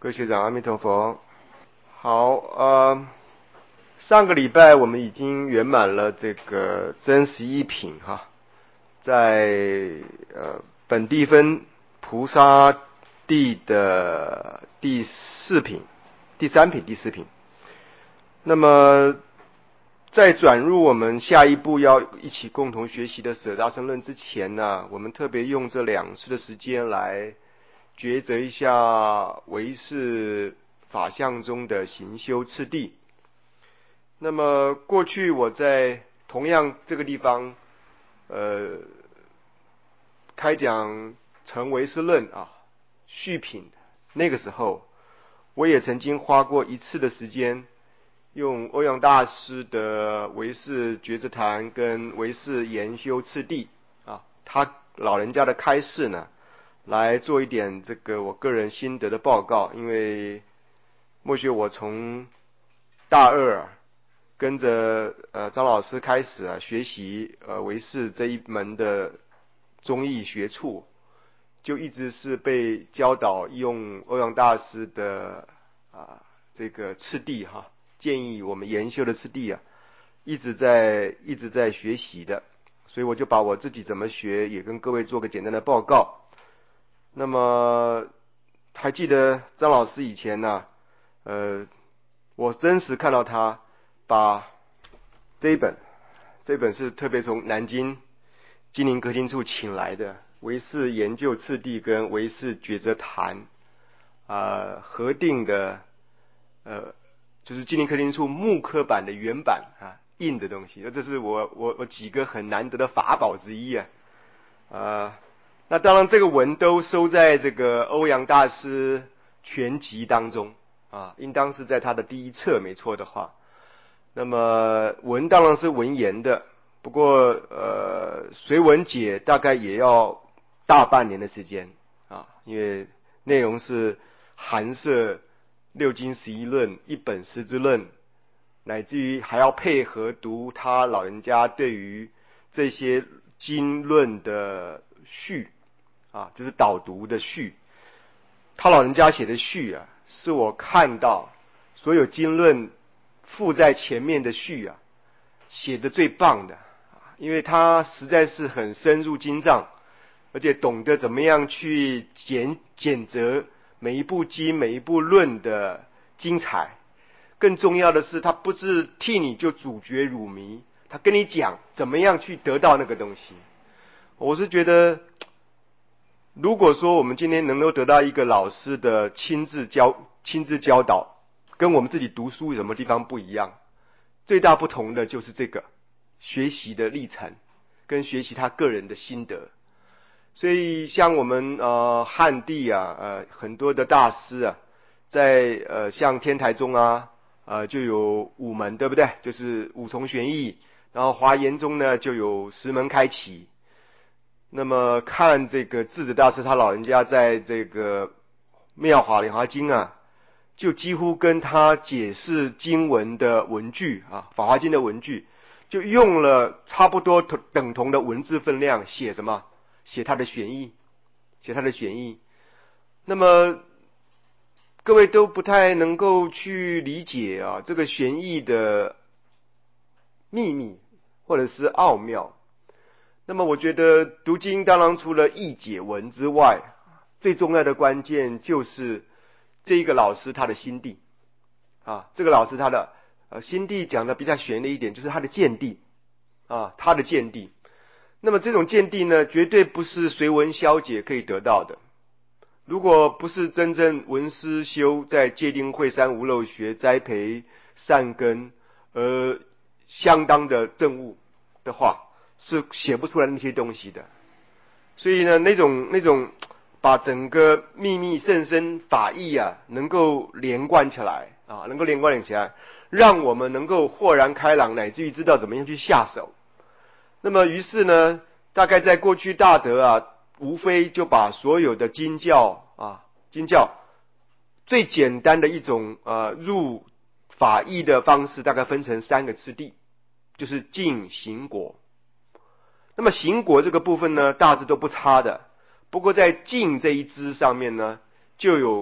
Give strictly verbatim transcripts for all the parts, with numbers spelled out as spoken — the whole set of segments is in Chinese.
各位学长，阿弥陀佛。好，呃，上个礼拜我们已经圆满了这个真实一品哈，在呃本地分菩萨地的第四品、第三品、第四品。那么在转入我们下一步要一起共同学习的舍大乘论之前呢，我们特别用这两次的时间来抉择一下唯识法相中的行修次第。那么过去我在同样这个地方，呃，开讲成唯识论啊，续品，那个时候我也曾经花过一次的时间，用欧阳大师的唯识觉知谈跟唯识研修次第啊，他老人家的开示呢，来做一点这个我个人心得的报告。因为莫学我从大二跟着呃张老师开始啊学习呃唯识这一门的宗义学处，就一直是被教导用欧阳大师的啊这个次第哈，建议我们研修的次第啊，一直在一直在学习的，所以我就把我自己怎么学也跟各位做个简单的报告。那么还记得张老师以前呢，呃，我真实看到他把这一本，这本是特别从南京金陵科经处请来的唯识研究次第跟唯识觉知谈啊合订的，呃，就是金陵科经处木刻版的原版啊印的东西，这是我我我几个很难得的法宝之一啊，啊。那当然这个文都收在这个欧阳大师全集当中啊，应当是在他的第一册没错的话。那么文当然是文言的，不过呃随文解大概也要大半年的时间啊，因为内容是含摄六经十一论、一本师之论，乃至于还要配合读他老人家对于这些经论的序啊，就是导读的序。他老人家写的序啊，是我看到所有经论附在前面的序啊，写的最棒的，因为他实在是很深入经藏，而且懂得怎么样去检检择每一部经、每一部论的精彩。更重要的是，他不是替你就主角辱迷，他跟你讲怎么样去得到那个东西。我是觉得，如果说我们今天能够得到一个老师的亲自教、亲自教导，跟我们自己读书有什么地方不一样？最大不同的就是这个学习的历程，跟学习他个人的心得。所以像我们呃汉地啊，呃很多的大师啊，在呃像天台宗啊，呃就有五门，对不对？就是五重玄义。然后华严宗呢就有十门开启。那么看这个智者大师他老人家在这个妙法莲华经啊，就几乎跟他解释经文的文句啊，法华经的文句，就用了差不多等同的文字分量写什么？写他的玄义，写他的玄义。那么各位都不太能够去理解啊，这个玄义的秘密或者是奥妙。那么我觉得读经当然除了译解文之外，最重要的关键就是这一个老师他的心地啊，这个老师他的呃心地讲的比较玄的一点，就是他的见地啊，他的见地。那么这种见地呢，绝对不是随文消解可以得到的。如果不是真正闻思修，在戒定慧三无漏学栽培善根而相当的证悟的话，是写不出来那些东西的。所以呢，那种那种把整个秘密甚深法义啊，能够连贯起来啊，能够连贯起来，让我们能够豁然开朗，乃至于知道怎么样去下手。那么于是呢，大概在过去大德啊，无非就把所有的经教啊，经教最简单的一种呃入法义的方式，大概分成三个次第，就是净行果。那么行果这个部分呢，大致都不差的。不过在净这一支上面呢，就有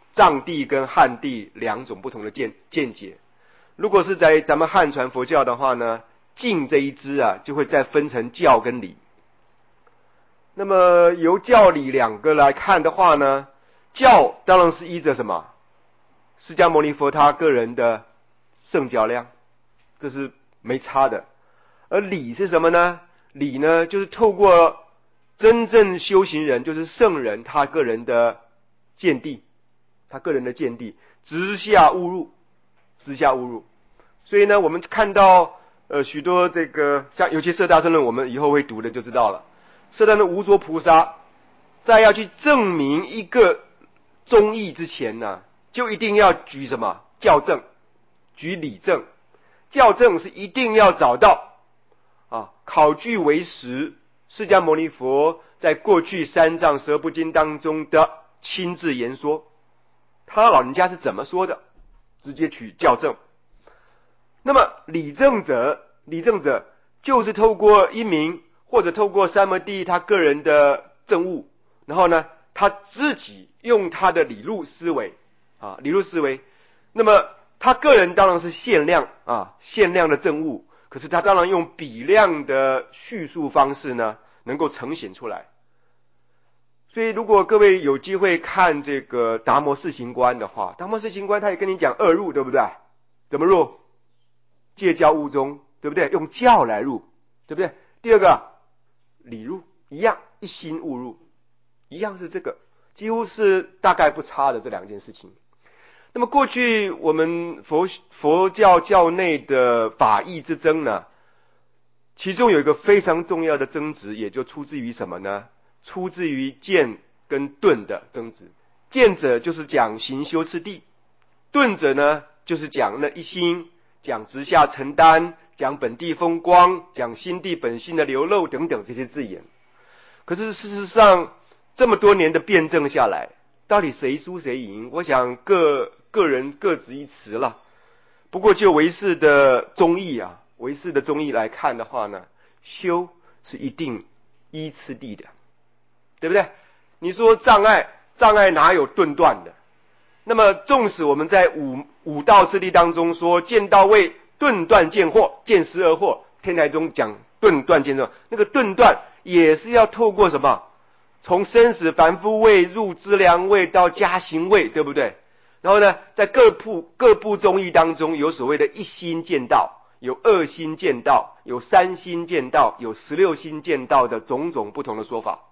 藏地跟汉地两种不同的见见解。如果是在咱们汉传佛教的话呢，净这一支啊，就会再分成教跟理。那么由教理两个来看的话呢，教当然是依着什么？释迦牟尼佛他个人的圣教量，这是没差的。而理是什么呢？理呢，就是透过真正修行人，就是圣人他个人的见地，他个人的见地，直下悟入，直下悟入。所以呢，我们看到呃许多这个像尤其摄大乘论，我们以后会读的就知道了。摄大乘无着菩萨在要去证明一个宗义之前呢，就一定要举什么教证，举理证。教证是一定要找到啊，考据为实，释迦牟尼佛在过去三藏十二部经当中的亲自言说，他老人家是怎么说的，直接取教证。那么理证者，理证者就是透过一名或者透过三摩地他个人的证悟，然后呢，他自己用他的理路思维啊，理路思维。那么他个人当然是限量啊，限量的证悟，可是他当然用比量的叙述方式呢，能够呈现出来。所以如果各位有机会看这个达摩四行观的话，达摩四行观他也跟你讲二入，对不对？怎么入？戒教悟中，对不对？用教来入，对不对？第二个理入，一样，一心悟入，一样是这个，几乎是大概不差的这两件事情。那么过去我们佛佛教教内的法义之争呢，其中有一个非常重要的争执，也就出自于什么呢？出自于见跟顿的争执。见者就是讲行修次第，顿者呢就是讲那一心，讲直下承担，讲本地风光，讲心地本性的流露等等这些字眼。可是事实上这么多年的辩证下来，到底谁输谁赢，我想各个人各执一词了。不过就唯识的宗义啊，唯识的宗义来看的话呢，修是一定依次第的，对不对？你说障碍，障碍哪有顿断的？那么纵使我们在五五道次第当中说见到位顿断见惑，见思而惑，天台中讲顿断见惑，那个顿断也是要透过什么？从生死凡夫位入资粮位到加行位，对不对？然后呢，在各部各部宗义当中，有所谓的一心见道，有二心见道，有三心见道，有十六心见道的种种不同的说法。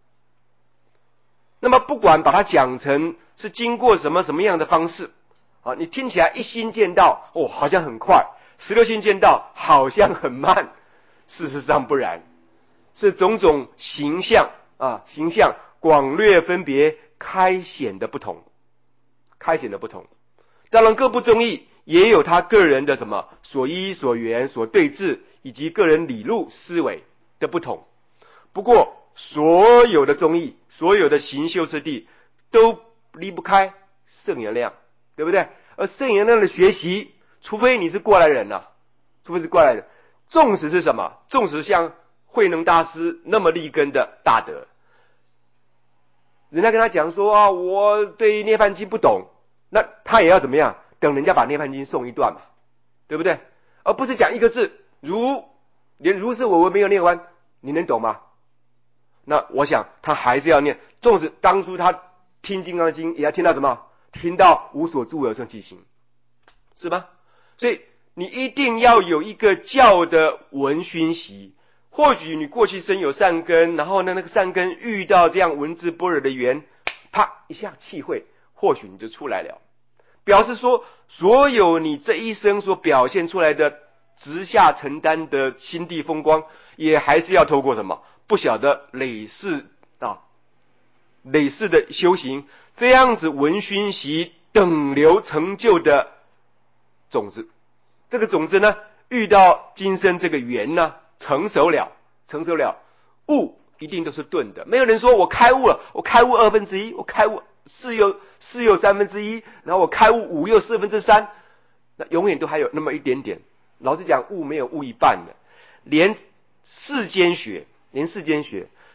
那么不管把它讲成是经过什么什么样的方式啊，你听起来一心见道哦，好像很快；十六心见道好像很慢。事实上不然，是种种形象啊，形象广略分别开显的不同，开显的不同。当然各部宗义也有他个人的什么所依所缘所对治，以及个人理路思维的不同。不过所有的宗义，所有的行修次第都离不开圣言量，对不对？而圣言量的学习，除非你是过来人啊，除非是过来人，纵使是什么，纵使像慧能大师那么立根的大德，人家跟他讲说啊，我对涅槃经不懂，那他也要怎么样？等人家把涅槃经诵一段嘛，对不对？而不是讲一个字，如连如是我闻没有念完，你能懂吗？那我想他还是要念，纵使当初他听金刚经也要听到什么？听到无所住而生其心，是吧？所以你一定要有一个教的闻熏习。或许你过去生有善根，然后呢那个善根遇到这样文字般若的缘，啪一下气会，或许你就出来了。表示说所有你这一生所表现出来的直下承担的心地风光，也还是要透过什么不晓得累世啊，累世的修行，这样子闻熏习等流成就的种子。这个种子呢，遇到今生这个缘呢，成熟了，成熟了，悟一定都是顿的。没有人说我开悟了，我开悟二分之一，我开悟四又四又三分之一，然后我开悟五又四分之三，那永远都还有那么一点点。老实讲，悟没有悟一半的，连世间学，连世间学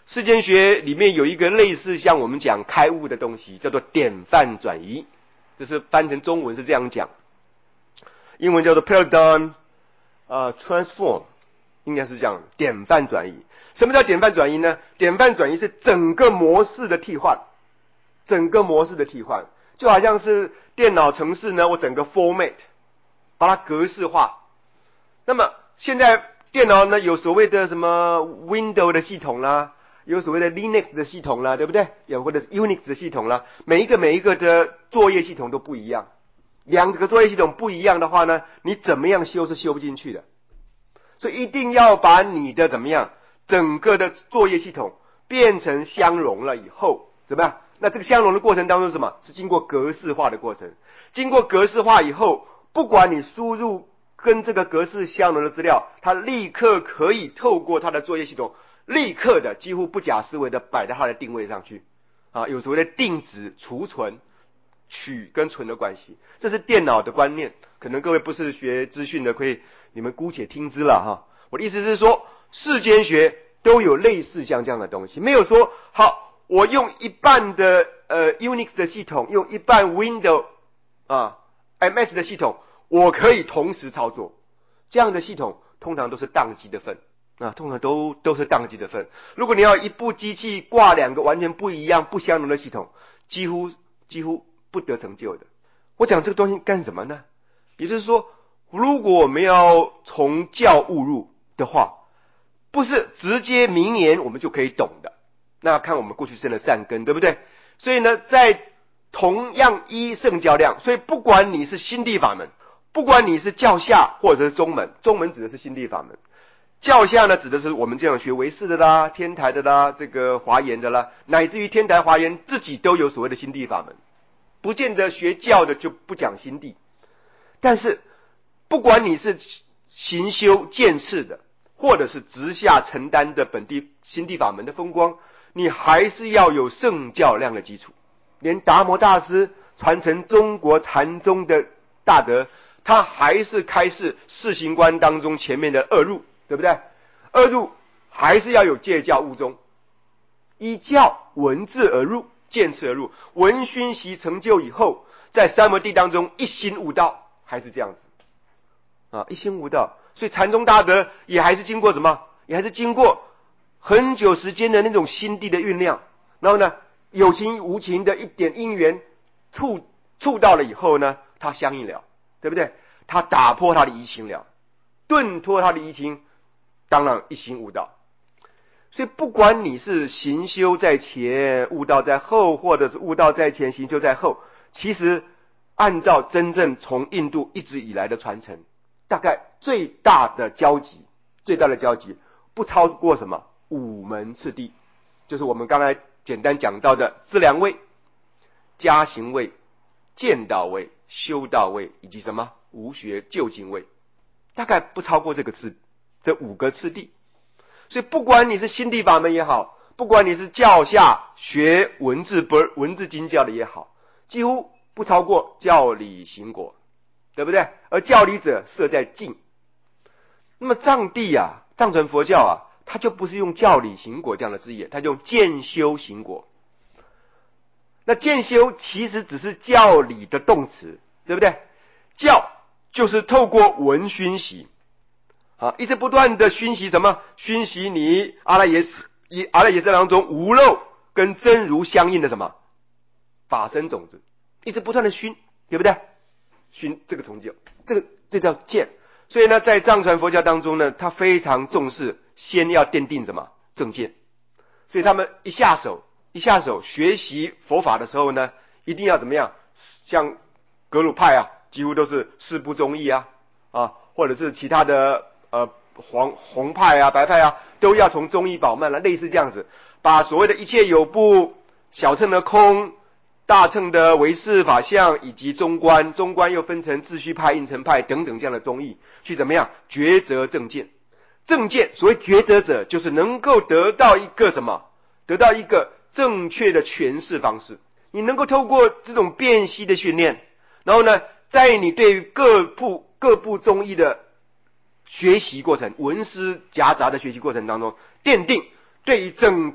世间学里面有一个类似像我们讲开悟的东西，叫做典范转移，这是翻成中文是这样讲，英文叫做 paradigm 呃 transform， 应该是这样，典范转移。什么叫典范转移呢？典范转移是整个模式的替换，整个模式的替换，就好像是电脑程式呢，我整个 format 把它格式化。那么现在电脑呢有所谓的什么 Windows 的系统啦，有所谓的 Linux 的系统啦，对不对？有或者是 Unix 的系统啦，每一个每一个的作业系统都不一样。两个作业系统不一样的话呢，你怎么样修是修不进去的。所以一定要把你的怎么样，整个的作业系统变成相容了以后，怎么样？那这个相容的过程当中是什么？是经过格式化的过程。经过格式化以后，不管你输入跟这个格式相容的资料，它立刻可以透过它的作业系统，立刻的几乎不假思维的摆在它的定位上去。啊，有所谓的定值、储存、取跟存的关系，这是电脑的观念。可能各位不是学资讯的，可以你们姑且听之了哈。我的意思是说，世间学都有类似像这样的东西，没有说好。我用一半的呃 Unix 的系统，用一半 Windows 啊 M S 的系统，我可以同时操作。这样的系统通常都是宕机的份啊，通常都都是宕机的份。如果你要一部机器挂两个完全不一样、不相容的系统，几乎几乎不得成就的。我讲这个东西干什么呢？也就是说，如果我们要从教悟入的话，不是直接明言我们就可以懂的。那看我们过去生的善根，对不对？所以呢，在同样依圣教量，所以不管你是心地法门，不管你是教下或者是宗门，宗门指的是心地法门，教下呢指的是我们这样学唯识的啦、天台的啦、这个华严的啦，乃至于天台华严自己都有所谓的心地法门，不见得学教的就不讲心地。但是不管你是行修见识的，或者是直下承担的本地心地法门的风光，你还是要有圣教量的基础。连达摩大师传承中国禅宗的大德，他还是开示四行观当中前面的二入，对不对？二入还是要有戒教悟宗，依教文字而入，见识而入，闻熏习成就以后，在三摩地当中一心悟道，还是这样子啊，一心悟道。所以禅宗大德也还是经过什么？也还是经过很久时间的那种心地的酝酿，然后呢，有情无情的一点因缘触触到了以后呢，他相应了，对不对？他打破他的疑情了，顿脱他的疑情，当然一心悟道。所以不管你是行修在前，悟道在后，或者是悟道在前，行修在后，其实按照真正从印度一直以来的传承，大概最大的交集，最大的交集不超过什么五门次第，就是我们刚才简单讲到的资粮位、加行位、见道位、修道位，以及什么无学究竟位，大概不超过这个次这五个次第。所以不管你是心地法门也好，不管你是教下学文字不文字经教的也好，几乎不超过教理行果，对不对？而教理者设在境。那么藏地啊，藏传佛教啊，它就不是用教理行果这样的字眼，它就用见修行果。那见修其实只是教理的动词，对不对？教就是透过闻熏习啊，一直不断的熏习什么？熏习你阿赖耶识，以阿赖耶识当中无漏跟真如相应的什么法身种子，一直不断的熏，对不对？熏这个成就，这个这叫见。所以呢，在藏传佛教当中呢，他非常重视先要奠定什么正见。所以他们一下手一下手学习佛法的时候呢，一定要怎么样？像格鲁派啊，几乎都是四部宗义啊，啊，或者是其他的呃黄红派啊、白派啊，都要从宗义宝曼了，类似这样子，把所谓的一切有部、小乘的空、大乘的唯识法相，以及中观，中观又分成自虚派、应成派等等这样的宗义，去怎么样抉择正见。正见，所谓抉择者，就是能够得到一个什么？得到一个正确的诠释方式。你能够透过这种辨析的训练，然后呢，在你对各部各部宗义的学习过程，文思夹杂的学习过程当中，奠定对于整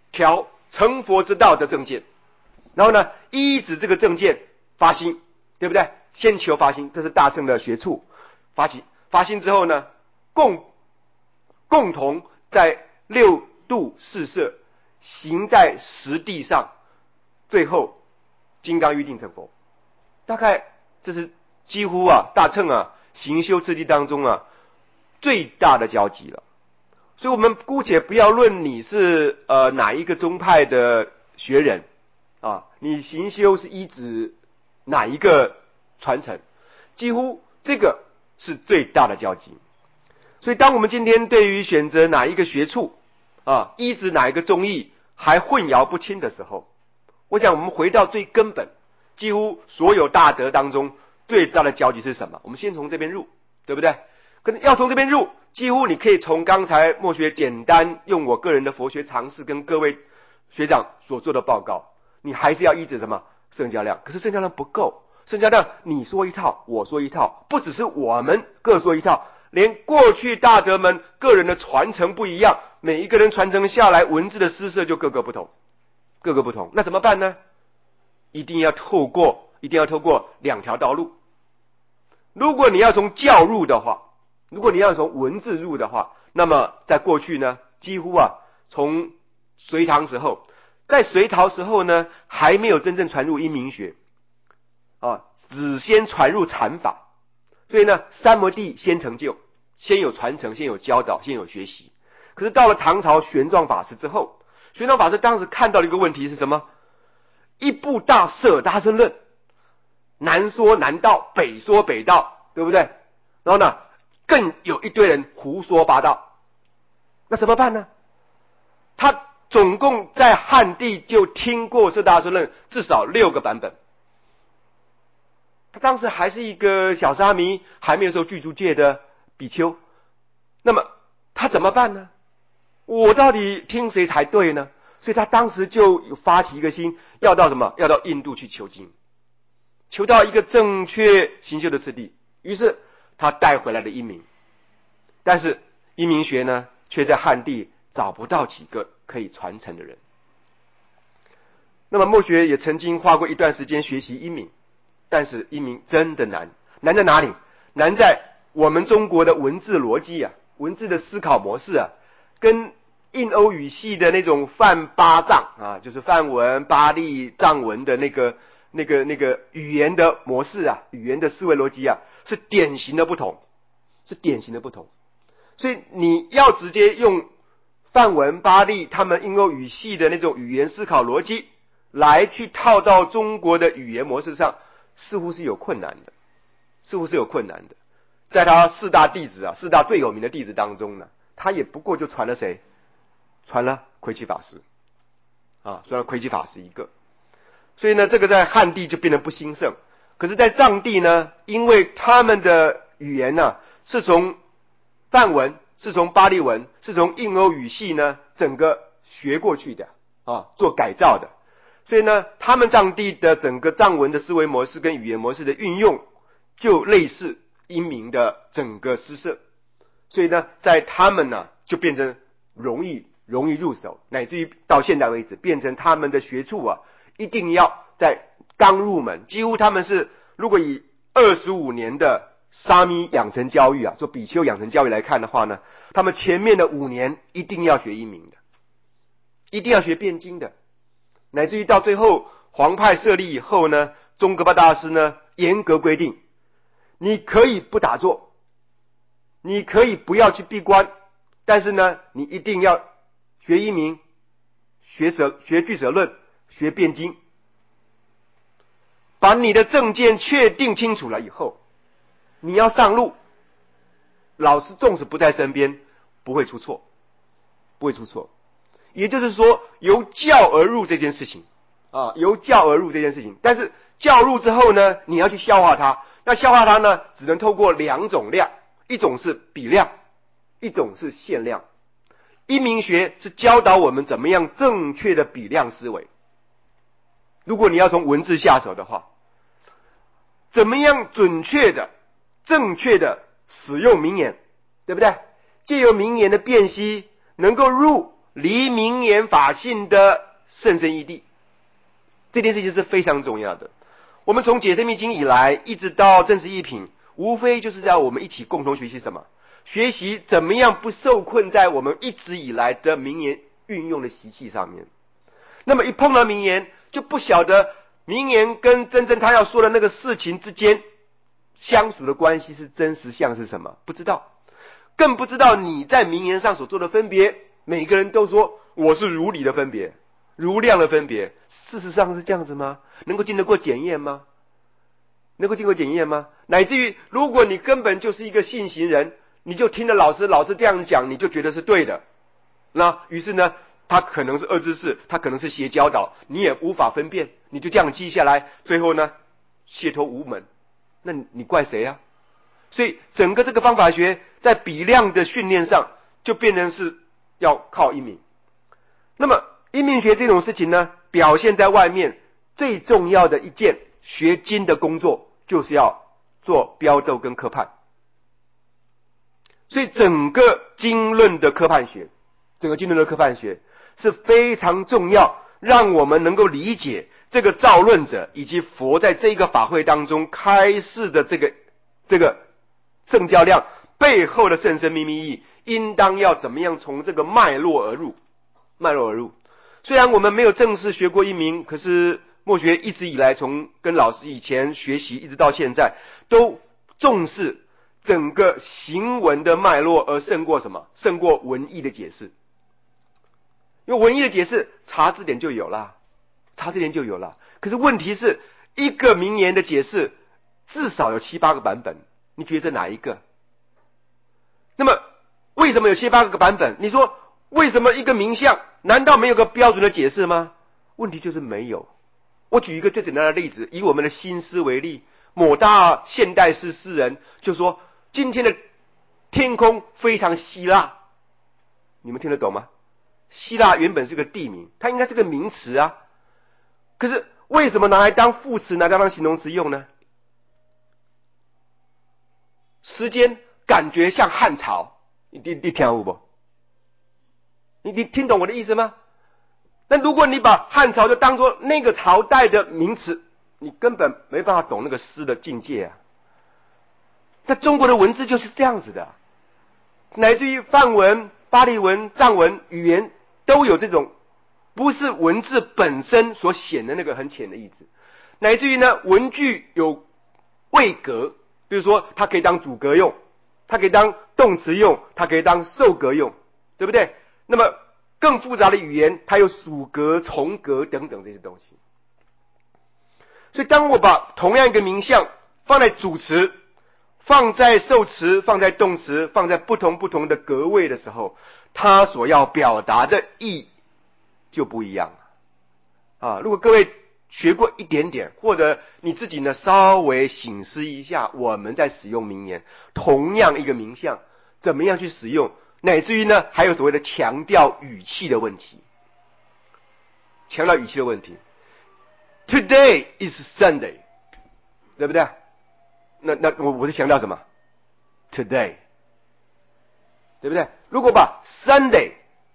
条成佛之道的正见，然后呢，依止这个正见发心，对不对？先求发心，这是大乘的学处。发心，发心之后呢，共共同在六度四摄行在实地上，最后金刚喻定成佛。大概这是几乎啊大乘啊行修次第当中啊最大的交集了。所以我们姑且不要论你是呃哪一个宗派的学人啊，你行修是依止哪一个传承，几乎这个是最大的交集。所以当我们今天对于选择哪一个学处啊，依止哪一个宗义还混淆不清的时候，我想我们回到最根本，几乎所有大德当中最大的交集是什么？我们先从这边入，对不对？可是要从这边入，几乎你可以从刚才默学简单用我个人的佛学常识跟各位学长所做的报告，你还是要依止什么圣教量。可是圣教量不够，圣教量你说一套我说一套，不只是我们各说一套，连过去大德们个人的传承不一样，每一个人传承下来文字的施设就各个不同各个不同。那怎么办呢？一定要透过一定要透过两条道路。如果你要从教入的话，如果你要从文字入的话，那么在过去呢，几乎啊从隋唐时候，在隋唐时候呢，还没有真正传入阴明学啊，只先传入禅法。所以呢，三摩地先成就，先有传承，先有教导，先有学习。可是到了唐朝玄奘法师之后，玄奘法师当时看到了一个问题是什么？一部大摄大乘论，南说南道，北说北道，对不对？然后呢，更有一堆人胡说八道，那怎么办呢？他总共在汉地就听过摄大乘论至少六个版本。他当时还是一个小沙弥，还没有受具足戒的比丘，那么他怎么办呢？我到底听谁才对呢？所以他当时就有发起一个心，要到什么？要到印度去求经，求到一个正确行修的次第。于是他带回来了阴明，但是阴明学呢，却在汉地找不到几个可以传承的人。那么默学也曾经花过一段时间学习阴明，但是阴明真的难，难在哪里？难在我们中国的文字逻辑啊，文字的思考模式啊，跟印欧语系的那种梵巴藏啊，就是梵文、巴利、藏文的那个、那个、那个语言的模式啊，语言的思维逻辑啊，是典型的不同，是典型的不同。所以你要直接用梵文、巴利他们印欧语系的那种语言思考逻辑来去套到中国的语言模式上，似乎是有困难的，似乎是有困难的。在他四大弟子啊，四大最有名的弟子当中呢，他也不过就传了谁？传了魁奇法师啊，传了魁奇法师一个。所以呢，这个在汉地就变得不兴盛。可是在藏地呢，因为他们的语言呢、啊、是从梵文，是从巴利文，是从印欧语系呢整个学过去的啊，做改造的。所以呢，他们藏地的整个藏文的思维模式跟语言模式的运用，就类似阴明的整个施设。所以呢，在他们呢就变成容易容易入手，乃至于到现在为止，变成他们的学处啊，一定要在刚入门，几乎他们是如果以二十五年的沙弥养成教育啊，做比丘养成教育来看的话呢，他们前面的五年一定要学阴明的，一定要学辩经的，乃至于到最后皇派设立以后呢，宗喀巴大师呢严格规定，你可以不打坐，你可以不要去闭关，但是呢，你一定要学阴明，学舍学俱舍论，学辩经，把你的正见确定清楚了以后，你要上路，老师纵使不在身边，不会出错，不会出错。也就是说，由教而入这件事情啊，由教而入这件事情，但是教入之后呢，你要去消化它，那消化它呢，只能透过两种量，一种是比量，一种是限量。阴明学是教导我们怎么样正确的比量思维。如果你要从文字下手的话，怎么样准确的、正确的使用名言，对不对？借由名言的辨析，能够入离名言法性的甚深义谛。这件事情是非常重要的。我们从解深密经以来一直到正实义品，无非就是要我们一起共同学习什么？学习怎么样不受困在我们一直以来的名言运用的习气上面。那么一碰到名言，就不晓得名言跟真正他要说的那个事情之间相处的关系是真实相是什么？不知道，更不知道你在名言上所做的分别。每个人都说我是如理的分别，如量的分别，事实上是这样子吗？能够经得过检验吗？能够经过检验吗？乃至于如果你根本就是一个信行人，你就听了老师老师这样讲，你就觉得是对的，那于是呢，他可能是恶知识，他可能是邪教导，你也无法分辨，你就这样记下来，最后呢解脱无门，那你怪谁啊？所以整个这个方法学在比量的训练上就变成是要靠因明。那么因明学这种事情呢，表现在外面最重要的一件学经的工作，就是要做标斗跟科判。所以整个经论的科判学，整个经论的科判学是非常重要，让我们能够理解这个造论者以及佛在这个法会当中开示的这个这个圣教量背后的甚深秘密意义，应当要怎么样从这个脉络而入，脉络而入。虽然我们没有正式学过因明，可是默学一直以来，从跟老师以前学习一直到现在，都重视整个行文的脉络，而胜过什么？胜过文义的解释。因为文义的解释查字典就有了，查字典就有了。可是问题是，一个名言的解释至少有七八个版本，你觉得这哪一个？那么为什么有七八个版本？你说为什么一个名相难道没有个标准的解释吗？问题就是没有。我举一个最简单的例子，以我们的新诗为例，某大现代诗诗人就说今天的天空非常希腊，你们听得懂吗？希腊原本是个地名，它应该是个名词啊，可是为什么拿来当副词，拿来当形容词用呢？时间感觉像汉朝，你你你听有不？你你听懂我的意思吗？那如果你把汉朝就当作那个朝代的名词，你根本没办法懂那个诗的境界啊。在中国的文字就是这样子的，乃至于梵文、巴利文、藏文语言都有这种不是文字本身所显的那个很浅的意思，乃至于呢文句有位格，比如说它可以当主格用，它可以当动词用，它可以当受格用，对不对？那么更复杂的语言，它有属格、从格等等这些东西。所以当我把同样一个名相放在主词、放在受词、放在动词、放在不同不同的格位的时候，它所要表达的意义就不一样了啊！如果各位学过一点点，或者你自己呢稍微省思一下，我们在使用名言，同样一个名相怎么样去使用，乃至于呢还有所谓的强调语气的问题，强调语气的问题。Today is Sunday， 对不对？那那我我是强调什么 ？Today， 对不对？如果把 Sunday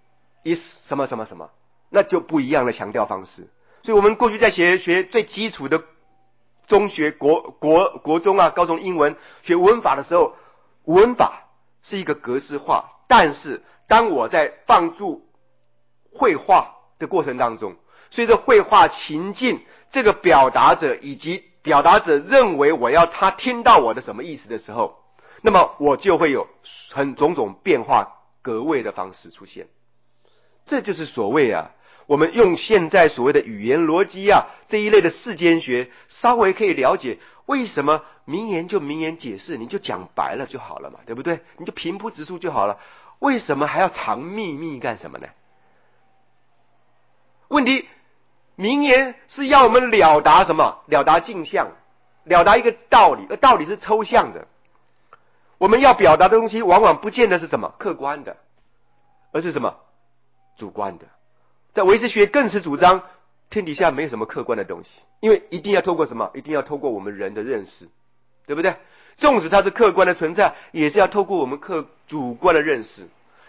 is 什么什么什么，那就不一样的强调方式。所以我们过去在学学最基础的中学、国国国中啊、高中英文学文法的时候，文法是一个格式化，但是当我在放入绘画的过程当中，随着绘画情境，这个表达者以及表达者认为我要他听到我的什么意思的时候，那么我就会有很种种变化格位的方式出现。这就是所谓啊，我们用现在所谓的语言逻辑啊这一类的世间学，稍微可以了解为什么名言就名言解释，你就讲白了就好了嘛，对不对？你就平铺直述就好了，为什么还要藏秘密干什么呢？问题，名言是要我们了达什么？了达镜像，了达一个道理，而道理是抽象的。我们要表达的东西往往不见得是什么客观的，而是什么主观的。在唯识学更是主张天底下没有什么客观的东西，因为一定要透过什么？一定要透过我们人的认识，对不对？纵使它是客观的存在，也是要透过我们客主观的认识。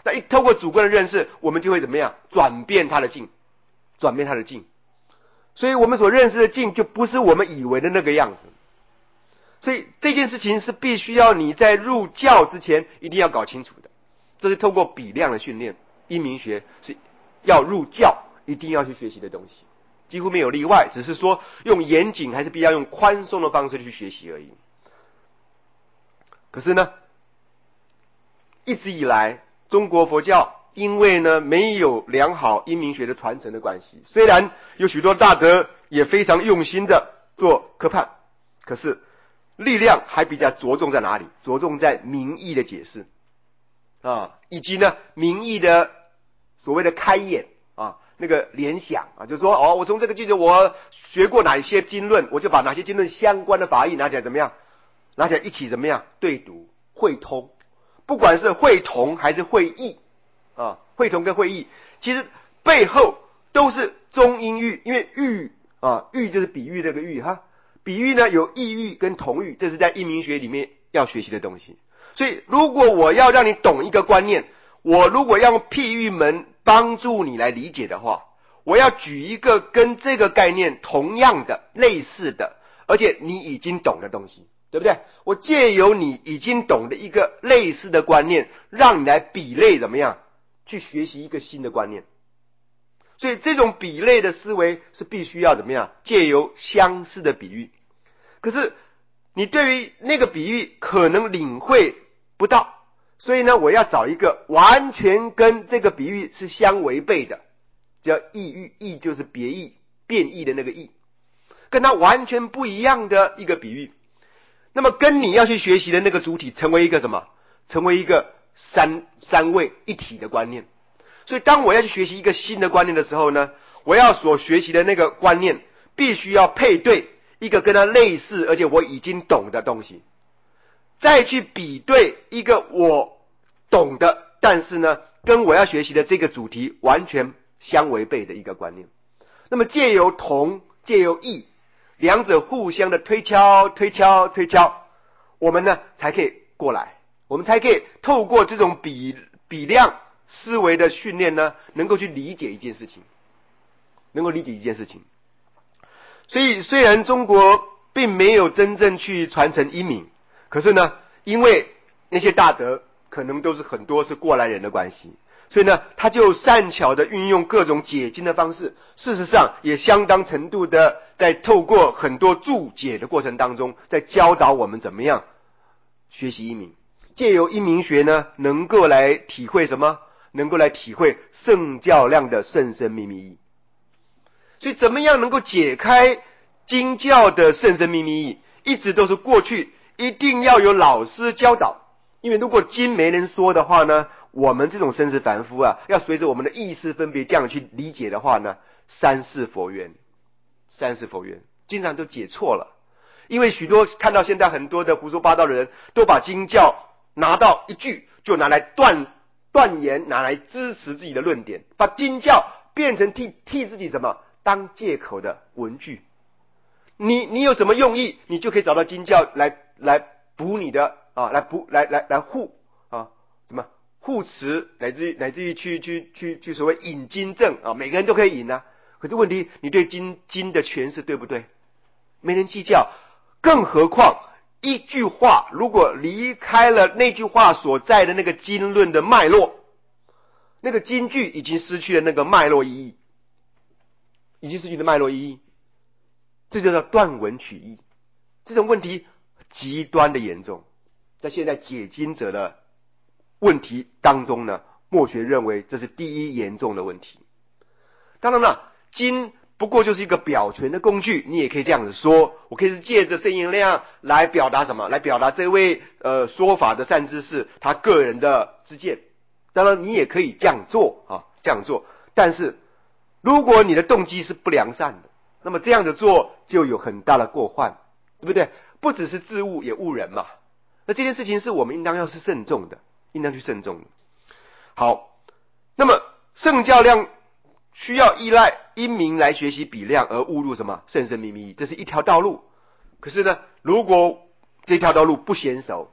那一透过主观的认识，我们就会怎么样？转变它的境，转变它的境。所以我们所认识的境，就不是我们以为的那个样子。所以这件事情是必须要你在入教之前一定要搞清楚的。这是透过比量的训练，阴明学是要入教一定要去学习的东西，几乎没有例外，只是说用严谨还是必要用宽松的方式去学习而已。可是呢，一直以来中国佛教因为呢没有良好阴明学的传承的关系，虽然有许多大德也非常用心的做科判，可是力量还比较着重在哪里？着重在名义的解释啊，以及呢名义的所谓的开眼啊，那个联想啊，就是说哦，我从这个句子我学过哪一些经论，我就把哪些经论相关的法义拿起来怎么样？拿起来一起怎么样？对读会通，不管是会同还是会异啊，会同跟会异，其实背后都是中阴喻，因为喻啊，喻就是比喻那个喻哈。比喻呢有异喻跟同喻，这是在阴明学里面要学习的东西。所以如果我要让你懂一个观念，我如果要用譬喻门帮助你来理解的话，我要举一个跟这个概念同样的类似的，而且你已经懂的东西，对不对？我借由你已经懂的一个类似的观念，让你来比类怎么样去学习一个新的观念。所以这种比类的思维是必须要怎么样借由相似的比喻。可是你对于那个比喻可能领会不到，所以呢我要找一个完全跟这个比喻是相违背的，叫异喻，异就是别异变异的那个异，跟它完全不一样的一个比喻，那么跟你要去学习的那个主体成为一个什么？成为一个三三位一体的观念。所以当我要去学习一个新的观念的时候呢，我要所学习的那个观念必须要配对一个跟它类似而且我已经懂的东西，再去比对一个我懂的但是呢跟我要学习的这个主题完全相违背的一个观念。那么借由同借由异，两者互相的推敲推敲推敲，我们呢才可以过来，我们才可以透过这种比比量思维的训练呢，能够去理解一件事情，能够理解一件事情。所以虽然中国并没有真正去传承阴明，可是呢因为那些大德可能都是很多是过来人的关系，所以呢他就善巧的运用各种解经的方式，事实上也相当程度的在透过很多注解的过程当中，在教导我们怎么样学习阴明，借由阴明学呢能够来体会什么？能够来体会圣教量的甚深秘密义。所以怎么样能够解开经教的甚深秘密义，一直都是过去一定要有老师教导。因为如果经没人说的话呢，我们这种生死凡夫啊，要随着我们的意识分别这样去理解的话呢，三世佛缘三世佛缘经常都解错了。因为许多看到现在很多的胡说八道的人，都把经教拿到一句就拿来断断言，拿来支持自己的论点，把经教变成替替自己什么当借口的文具。你你有什么用意，你就可以找到经教来来补你的啊，来补来来来护啊，什么护持，乃至于乃至于去去去去所谓引经证啊，每个人都可以引啊。可是问题，你对经经的诠释对不对？没人计较，更何况一句话如果离开了那句话所在的那个经论的脉络，那个经句已经失去了那个脉络意义，已经失去了脉络意义，这就叫断文取义。这种问题极端的严重，在现在解经者的问题当中呢，墨学认为这是第一严重的问题。当然了，经不过就是一个表权的工具，你也可以这样子说，我可以是借着圣言量来表达什么？来表达这位呃说法的善知识他个人的知见。当然你也可以这样做啊，这样做。但是如果你的动机是不良善的，那么这样的做就有很大的过患，对不对？不只是自误也误人嘛。那这件事情是我们应当要是慎重的，应当去慎重的。好，那么圣教量需要依赖阴明来学习比量而误入什么甚深秘密义，这是一条道路。可是呢，如果这条道路不娴熟，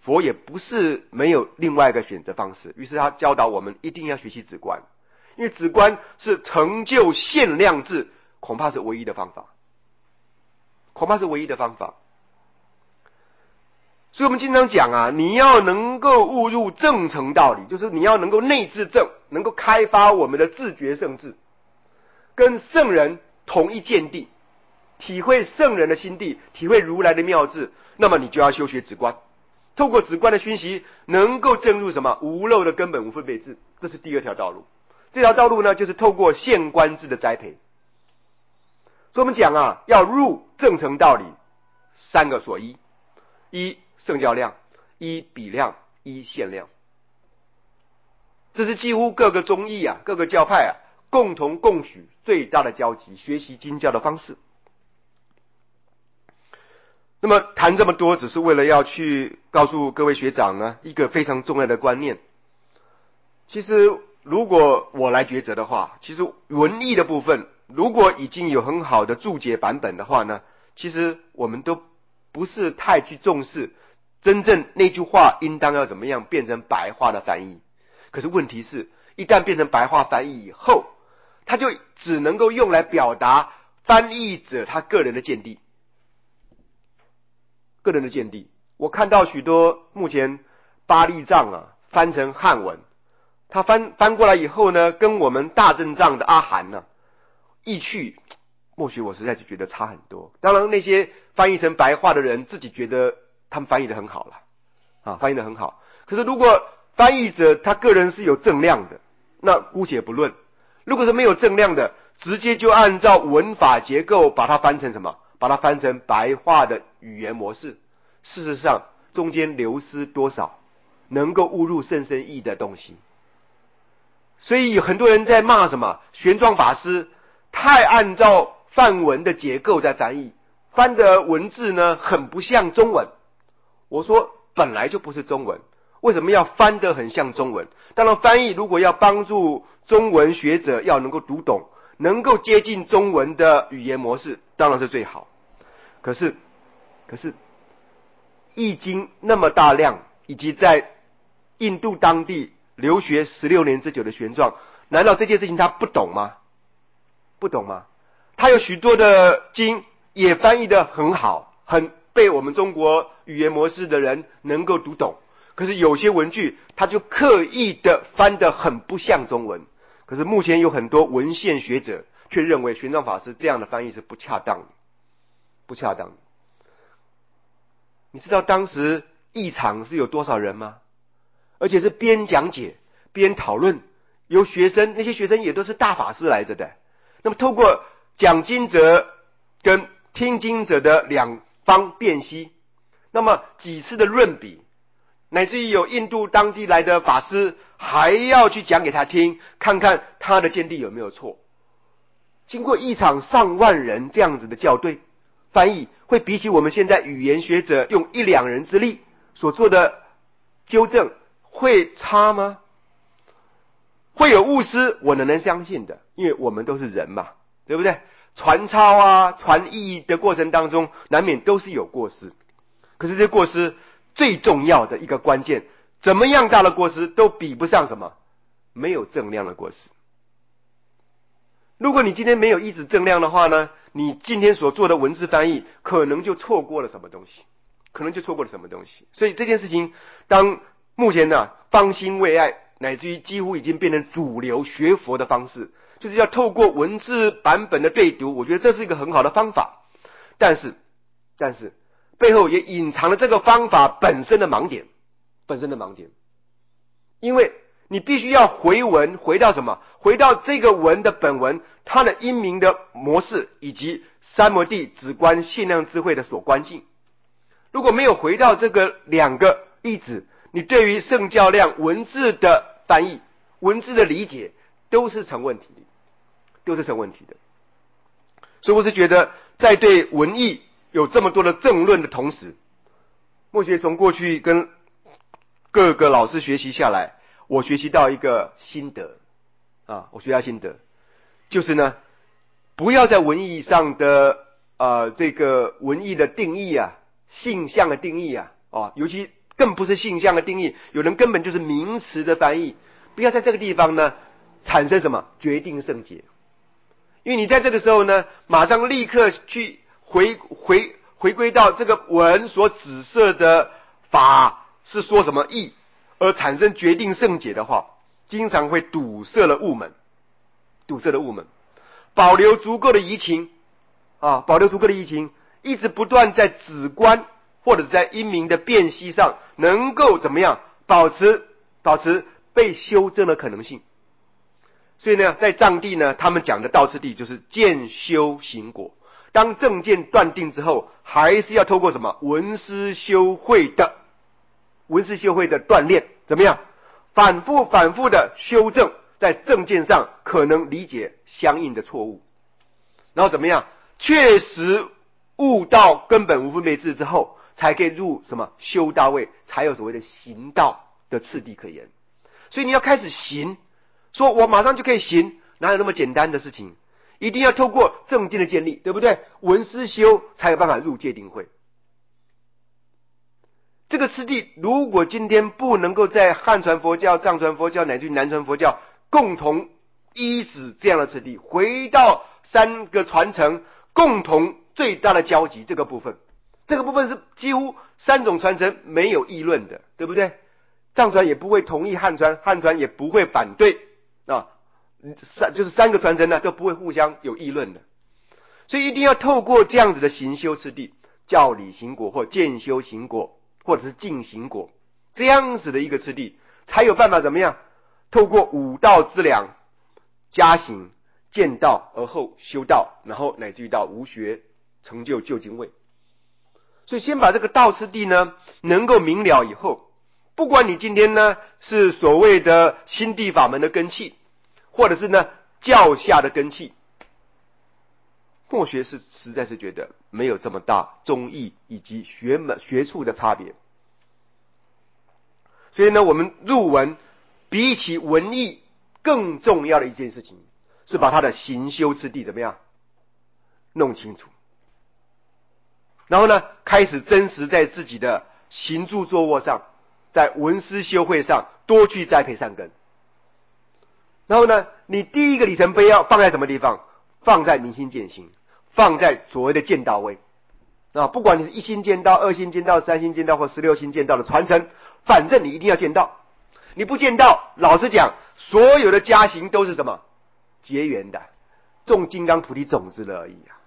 佛也不是没有另外一个选择方式，于是他教导我们一定要学习止观，因为止观是成就限量智，恐怕是唯一的方法，恐怕是唯一的方法。所以我们经常讲啊，你要能够悟入正成道理，就是你要能够内自正，能够开发我们的自觉圣智，跟圣人同一见地，体会圣人的心地，体会如来的妙智，那么你就要修学止观，透过止观的熏习，能够证入什么无漏的根本无分别智，这是第二条道路。这条道路呢，就是透过现观智的栽培。所以我们讲啊，要入正成道理，三个所依：一圣教量，一比量，一限量。这是几乎各个宗义啊，各个教派啊，共同共许最大的交集，学习经教的方式。那么谈这么多，只是为了要去告诉各位学长呢，一个非常重要的观念。其实如果我来抉择的话，其实文义的部分，如果已经有很好的注解版本的话呢，其实我们都不是太去重视真正那句话应当要怎么样变成白话的翻译。可是问题是，一旦变成白话翻译以后，它就只能够用来表达翻译者他个人的见地，个人的见地。我看到许多目前巴利藏啊翻成汉文，他翻翻过来以后呢，跟我们大正藏的阿含呢意趣，或许我实在是觉得差很多。当然那些翻译成白话的人自己觉得他们翻译的很好了啊，翻译的很好。可是如果翻译者他个人是有正量的，那姑且不论。如果是没有正量的，直接就按照文法结构把它翻成什么？把它翻成白话的语言模式。事实上中间流失多少能够误入甚深义的东西。所以有很多人在骂什么玄奘法师太按照梵文的结构在翻译，翻的文字呢很不像中文。我说本来就不是中文，为什么要翻得很像中文？当然翻译如果要帮助中文学者要能够读懂，能够接近中文的语言模式，当然是最好。可是可是易经那么大量，以及在印度当地留学十六年之久的玄奘，难道这件事情他不懂吗？不懂吗？他有许多的经也翻译得很好，很被我们中国语言模式的人能够读懂。可是有些文句他就刻意的翻得很不像中文。可是目前有很多文献学者却认为玄奘法师这样的翻译是不恰当的，不恰当的。你知道当时译场是有多少人吗？而且是边讲解边讨论，有学生，那些学生也都是大法师来着的。那么透过讲经者跟听经者的两方辨析，那么几次的论比，乃至于有印度当地来的法师还要去讲给他听，看看他的见地有没有错。经过一场上万人这样子的校对翻译，会比起我们现在语言学者用一两人之力所做的纠正会差吗？会有误失，我能能相信的，因为我们都是人嘛，对不对？传抄啊传译的过程当中难免都是有过失。可是这过失最重要的一个关键，怎么样大的过失都比不上什么？没有正量的过失。如果你今天没有一指正量的话呢，你今天所做的文字翻译可能就错过了什么东西，可能就错过了什么东西。所以这件事情，当目前呢方兴未艾，乃至于几乎已经变成主流学佛的方式，就是要透过文字版本的对读，我觉得这是一个很好的方法。但是，但是背后也隐藏了这个方法本身的盲点，本身的盲点。因为你必须要回文，回到什么？回到这个文的本文，它的音明的模式，以及三摩地止观限量智慧的所观境。如果没有回到这个两个意旨，你对于圣教量文字的翻译、文字的理解，都是成问题的，都是成问题的。所以我是觉得，在对文艺有这么多的政论的同时，目前从过去跟各个老师学习下来，我学习到一个心得啊，我学到心得，就是呢，不要在文艺上的呃这个文艺的定义啊、性向的定义啊，啊，尤其更不是性相的定义，有人根本就是名词的翻译。不要在这个地方呢产生什么决定圣洁，因为你在这个时候呢，马上立刻去回回回归到这个文所指涉的法是说什么义，而产生决定圣洁的话，经常会堵塞了物门，堵塞了物门，保留足够的移情啊，保留足够的移情，一直不断在指观或者在因明的辨析上，能够怎么样保持保持被修正的可能性。所以呢，在藏地呢，他们讲的道次第就是见修行果。当正见断定之后，还是要透过什么闻思修慧的闻思修慧的锻炼，怎么样反复反复的修正，在正见上可能理解相应的错误，然后怎么样确实悟到根本无分别智之后，才可以入什么修道位，才有所谓的行道的次第可言。所以你要开始行，说我马上就可以行，哪有那么简单的事情？一定要透过正见的建立，对不对？闻思修才有办法入戒定慧。这个次第如果今天不能够在汉传佛教、藏传佛教乃至于南传佛教共同依止这样的次第，回到三个传承共同最大的交集这个部分，这个部分是几乎三种传承没有议论的，对不对？藏传也不会同意汉传，汉传也不会反对啊，三就是三个传承呢都不会互相有议论的。所以一定要透过这样子的行修次第，教理行果或见修行果或者是净行果，这样子的一个次第，才有办法怎么样透过五道之粮加行见道而后修道，然后乃至于到无学成就究竟位。所以先把这个道次第呢能够明了以后，不管你今天呢是所谓的心地法门的根器，或者是呢教下的根器，墨学是实在是觉得没有这么大宗义以及学门学处的差别。所以呢，我们入文比起文义更重要的一件事情，是把它的行修次第怎么样弄清楚，然后呢开始真实在自己的行住坐卧上，在闻思修慧上多去栽培善根。然后呢，你第一个里程碑要放在什么地方？放在明心见性，放在所谓的见道位啊，不管你是一心见道、二心见道、三心见道或十六心见道的传承，反正你一定要见道。你不见道，老实讲，所有的加行都是什么结缘的，种金刚菩提种子了而已啊。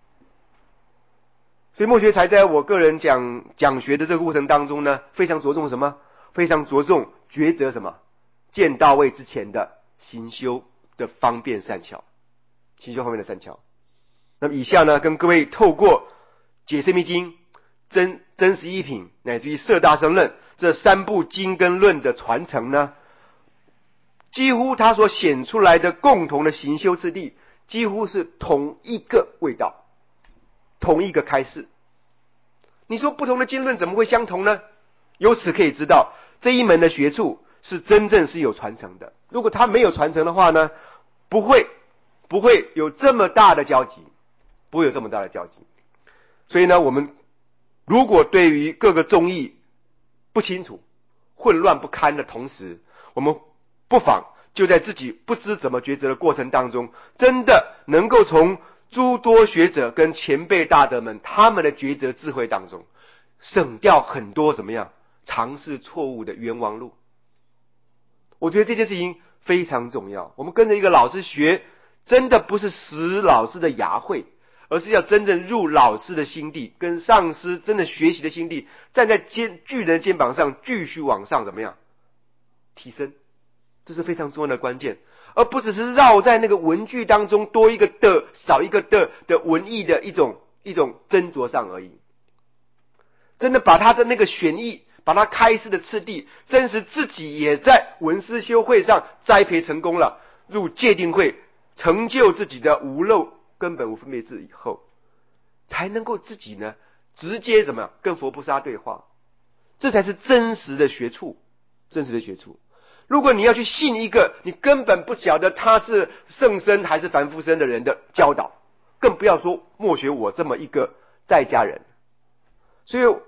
所以墨学才在我个人讲讲学的这个过程当中呢，非常着重什么？非常着重抉择什么？见道位之前的行修的方便善巧，行修方面的善巧。那么以下呢，跟各位透过解释密经、真真实一品乃至于摄大乘论这三部经跟论的传承呢，几乎它所显出来的共同的行修次第，几乎是同一个味道，同一个开示。你说不同的经论怎么会相同呢？由此可以知道，这一门的学处是真正是有传承的。如果它没有传承的话呢，不会不会有这么大的交集，不会有这么大的交集。所以呢，我们如果对于各个宗义不清楚、混乱不堪的同时，我们不妨就在自己不知怎么抉择的过程当中，真的能够从诸多学者跟前辈大德们他们的抉择智慧当中，省掉很多怎么样尝试错误的冤枉路。我觉得这件事情非常重要。我们跟着一个老师学，真的不是死老师的牙慧，而是要真正入老师的心地，跟上师真的学习的心地，站在肩巨人的肩膀上继续往上怎么样提升，这是非常重要的关键，而不只是绕在那个文句当中多一个的少一个的的文艺的一种一种斟酌上而已。真的把他的那个选义，把他开示的次第，真实自己也在闻思修慧上栽培成功了，入戒定慧，成就自己的无漏根本无分别智以后，才能够自己呢直接怎么样跟佛菩萨对话，这才是真实的学处，真实的学处。如果你要去信一个你根本不晓得他是圣僧还是凡夫僧的人的教导，更不要说默学我这么一个在家人。所以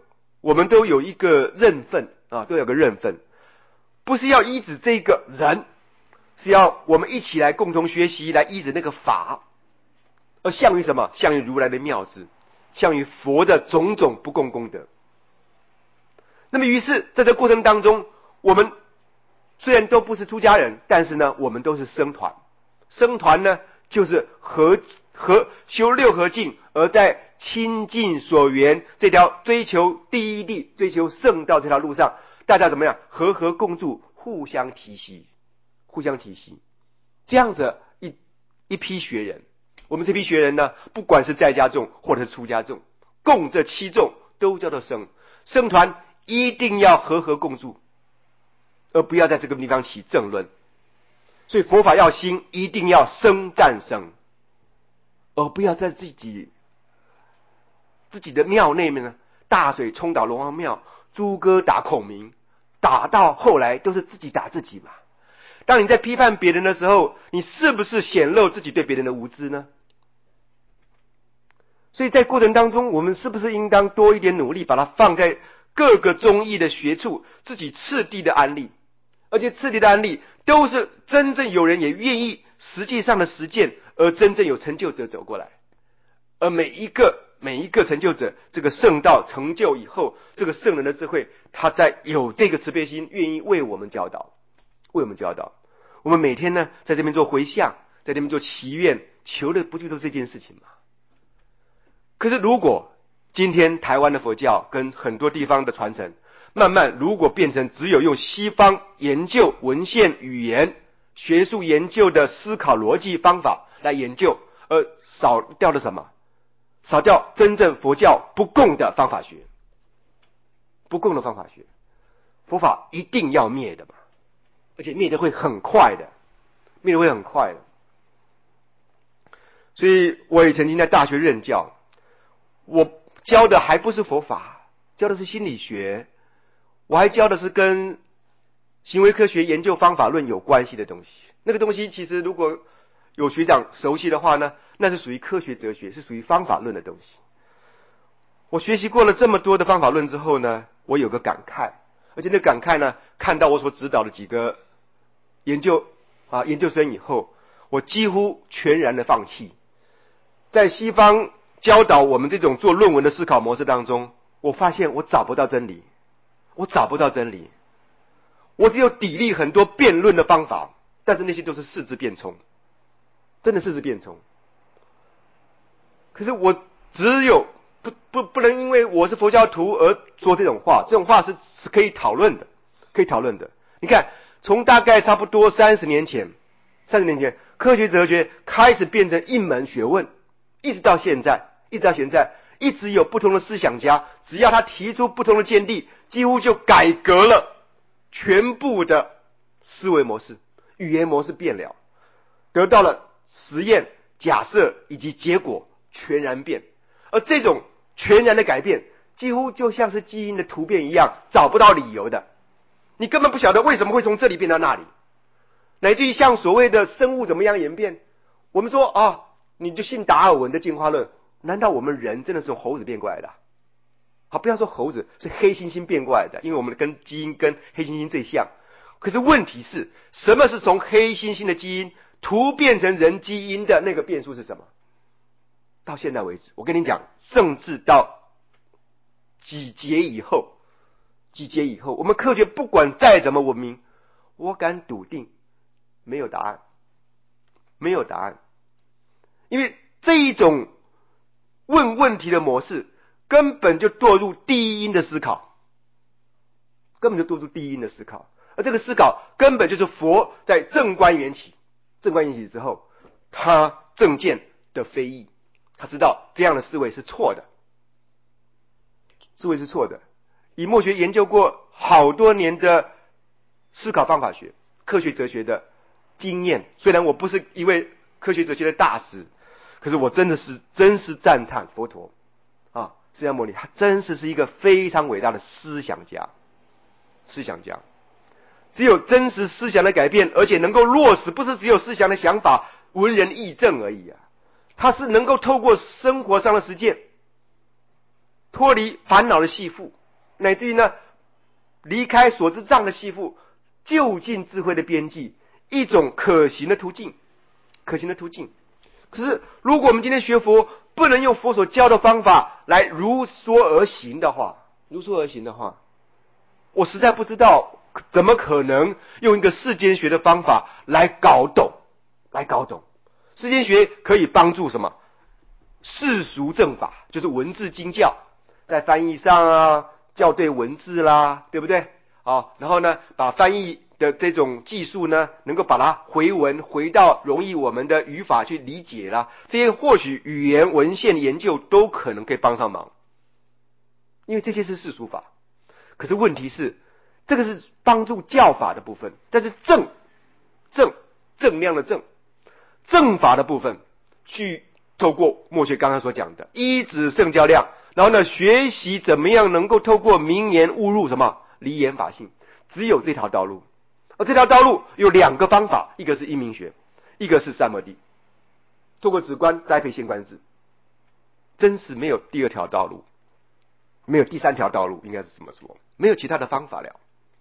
我们都有一个认分啊，都有个认分，不是要依止这个人，是要我们一起来共同学习，来依止那个法，而向于什么？向于如来的妙智，向于佛的种种不共功德。那么于是在这过程当中，我们虽然都不是出家人，但是呢，我们都是僧团。僧团呢，就是合合修六合敬，而在亲近所缘这条追求第一地、追求圣道这条路上，大家怎么样？和和共住，互相提携，互相提携，这样子一一批学人。我们这批学人呢，不管是在家众或者是出家众，共这七众都叫做僧。僧团一定要和和共住，而不要在这个地方起争论。所以佛法要兴，一定要僧战僧，而不要在自己自己的庙内面呢，大水冲倒龙王庙，诸葛打孔明，打到后来都是自己打自己嘛。当你在批判别人的时候，你是不是显露自己对别人的无知呢？所以在过程当中，我们是不是应当多一点努力，把它放在各个宗义的学处，自己次第的安利，而且次第的安利都是真正有人也愿意实际上的实践，而真正有成就者走过来。而每一个每一个成就者，这个圣道成就以后，这个圣人的智慧，他在有这个慈悲心，愿意为我们教导，为我们教导。我们每天呢，在这边做回向，在这边做祈愿，求的不就都是这件事情吗？可是如果今天台湾的佛教跟很多地方的传承，慢慢如果变成只有用西方研究文献语言学术研究的思考逻辑方法来研究，而少掉了什么？少掉真正佛教不共的方法学，不共的方法学，佛法一定要灭的嘛，而且灭的会很快的，灭的会很快的。所以我也曾经在大学任教，我教的还不是佛法，教的是心理学，我还教的是跟行为科学研究方法论有关系的东西。那个东西其实如果有学长熟悉的话呢，那是属于科学哲学，是属于方法论的东西。我学习过了这么多的方法论之后呢，我有个感慨，而且那感慨呢，看到我所指导的几个研究啊研究生以后，我几乎全然的放弃。在西方教导我们这种做论文的思考模式当中，我发现我找不到真理，我找不到真理，我只有砥砺很多辩论的方法，但是那些都是四字辩冲，真的四字辩冲。可是我只有不不不能因为我是佛教徒而说这种话，这种话是是可以讨论的，可以讨论的。你看，从大概差不多三十年前，三十年前，科学哲学开始变成一门学问，一直到现在，一直到现在，一直有不同的思想家，只要他提出不同的见地，几乎就改革了全部的思维模式，语言模式变了，得到了实验、假设以及结果全然变。而这种全然的改变，几乎就像是基因的突变一样，找不到理由的，你根本不晓得为什么会从这里变到那里，乃至于像所谓的生物怎么样演变，我们说啊，你就信达尔文的进化论，难道我们人真的是从猴子变过来的？好，不要说猴子，是黑猩猩变过来的，因为我们跟基因跟黑猩猩最像。可是问题是，什么是从黑猩猩的基因突变成人基因的那个变数是什么？到现在为止，我跟你讲，甚至到几节以后，几节以后，我们科学不管再怎么文明，我敢笃定，没有答案，没有答案。因为这一种问问题的模式，根本就堕入第一因的思考，根本就堕入第一因的思考。而这个思考根本就是佛在正观缘起，正观缘起之后，他正见的非议，他知道这样的思维是错的，思维是错的。以墨学研究过好多年的思考方法学、科学哲学的经验，虽然我不是一位科学哲学的大师，可是我真的是真是赞叹佛陀啊，释迦牟尼，他真是是一个非常伟大的思想家，思想家。只有真实思想的改变，而且能够落实，不是只有思想的想法文人议政而已啊，它是能够透过生活上的实践，脱离烦恼的系缚， 乃至于呢，离开所知障的系缚，就近智慧的边际，一种可行的途径，可行的途径。可是，如果我们今天学佛，不能用佛所教的方法来如说而行的话，如说而行的话，我实在不知道怎么可能用一个世间学的方法来搞懂，来搞懂。世间学可以帮助什么？世俗正法，就是文字经教，在翻译上啊，校对文字啦，对不对？好，然后呢，把翻译的这种技术呢，能够把它回文，回到容易我们的语法去理解啦，这些或许语言文献研究都可能可以帮上忙，因为这些是世俗法。可是问题是，这个是帮助教法的部分，但是正正正量的正正法的部分，去透过墨学刚刚所讲的依止圣教量，然后呢，学习怎么样能够透过名言悟入什么离言法性，只有这条道路。而这条道路有两个方法，一个是因明学，一个是三摩地，透过止观栽培现观智，真是没有第二条道路，没有第三条道路，应该是这么说，没有其他的方法了。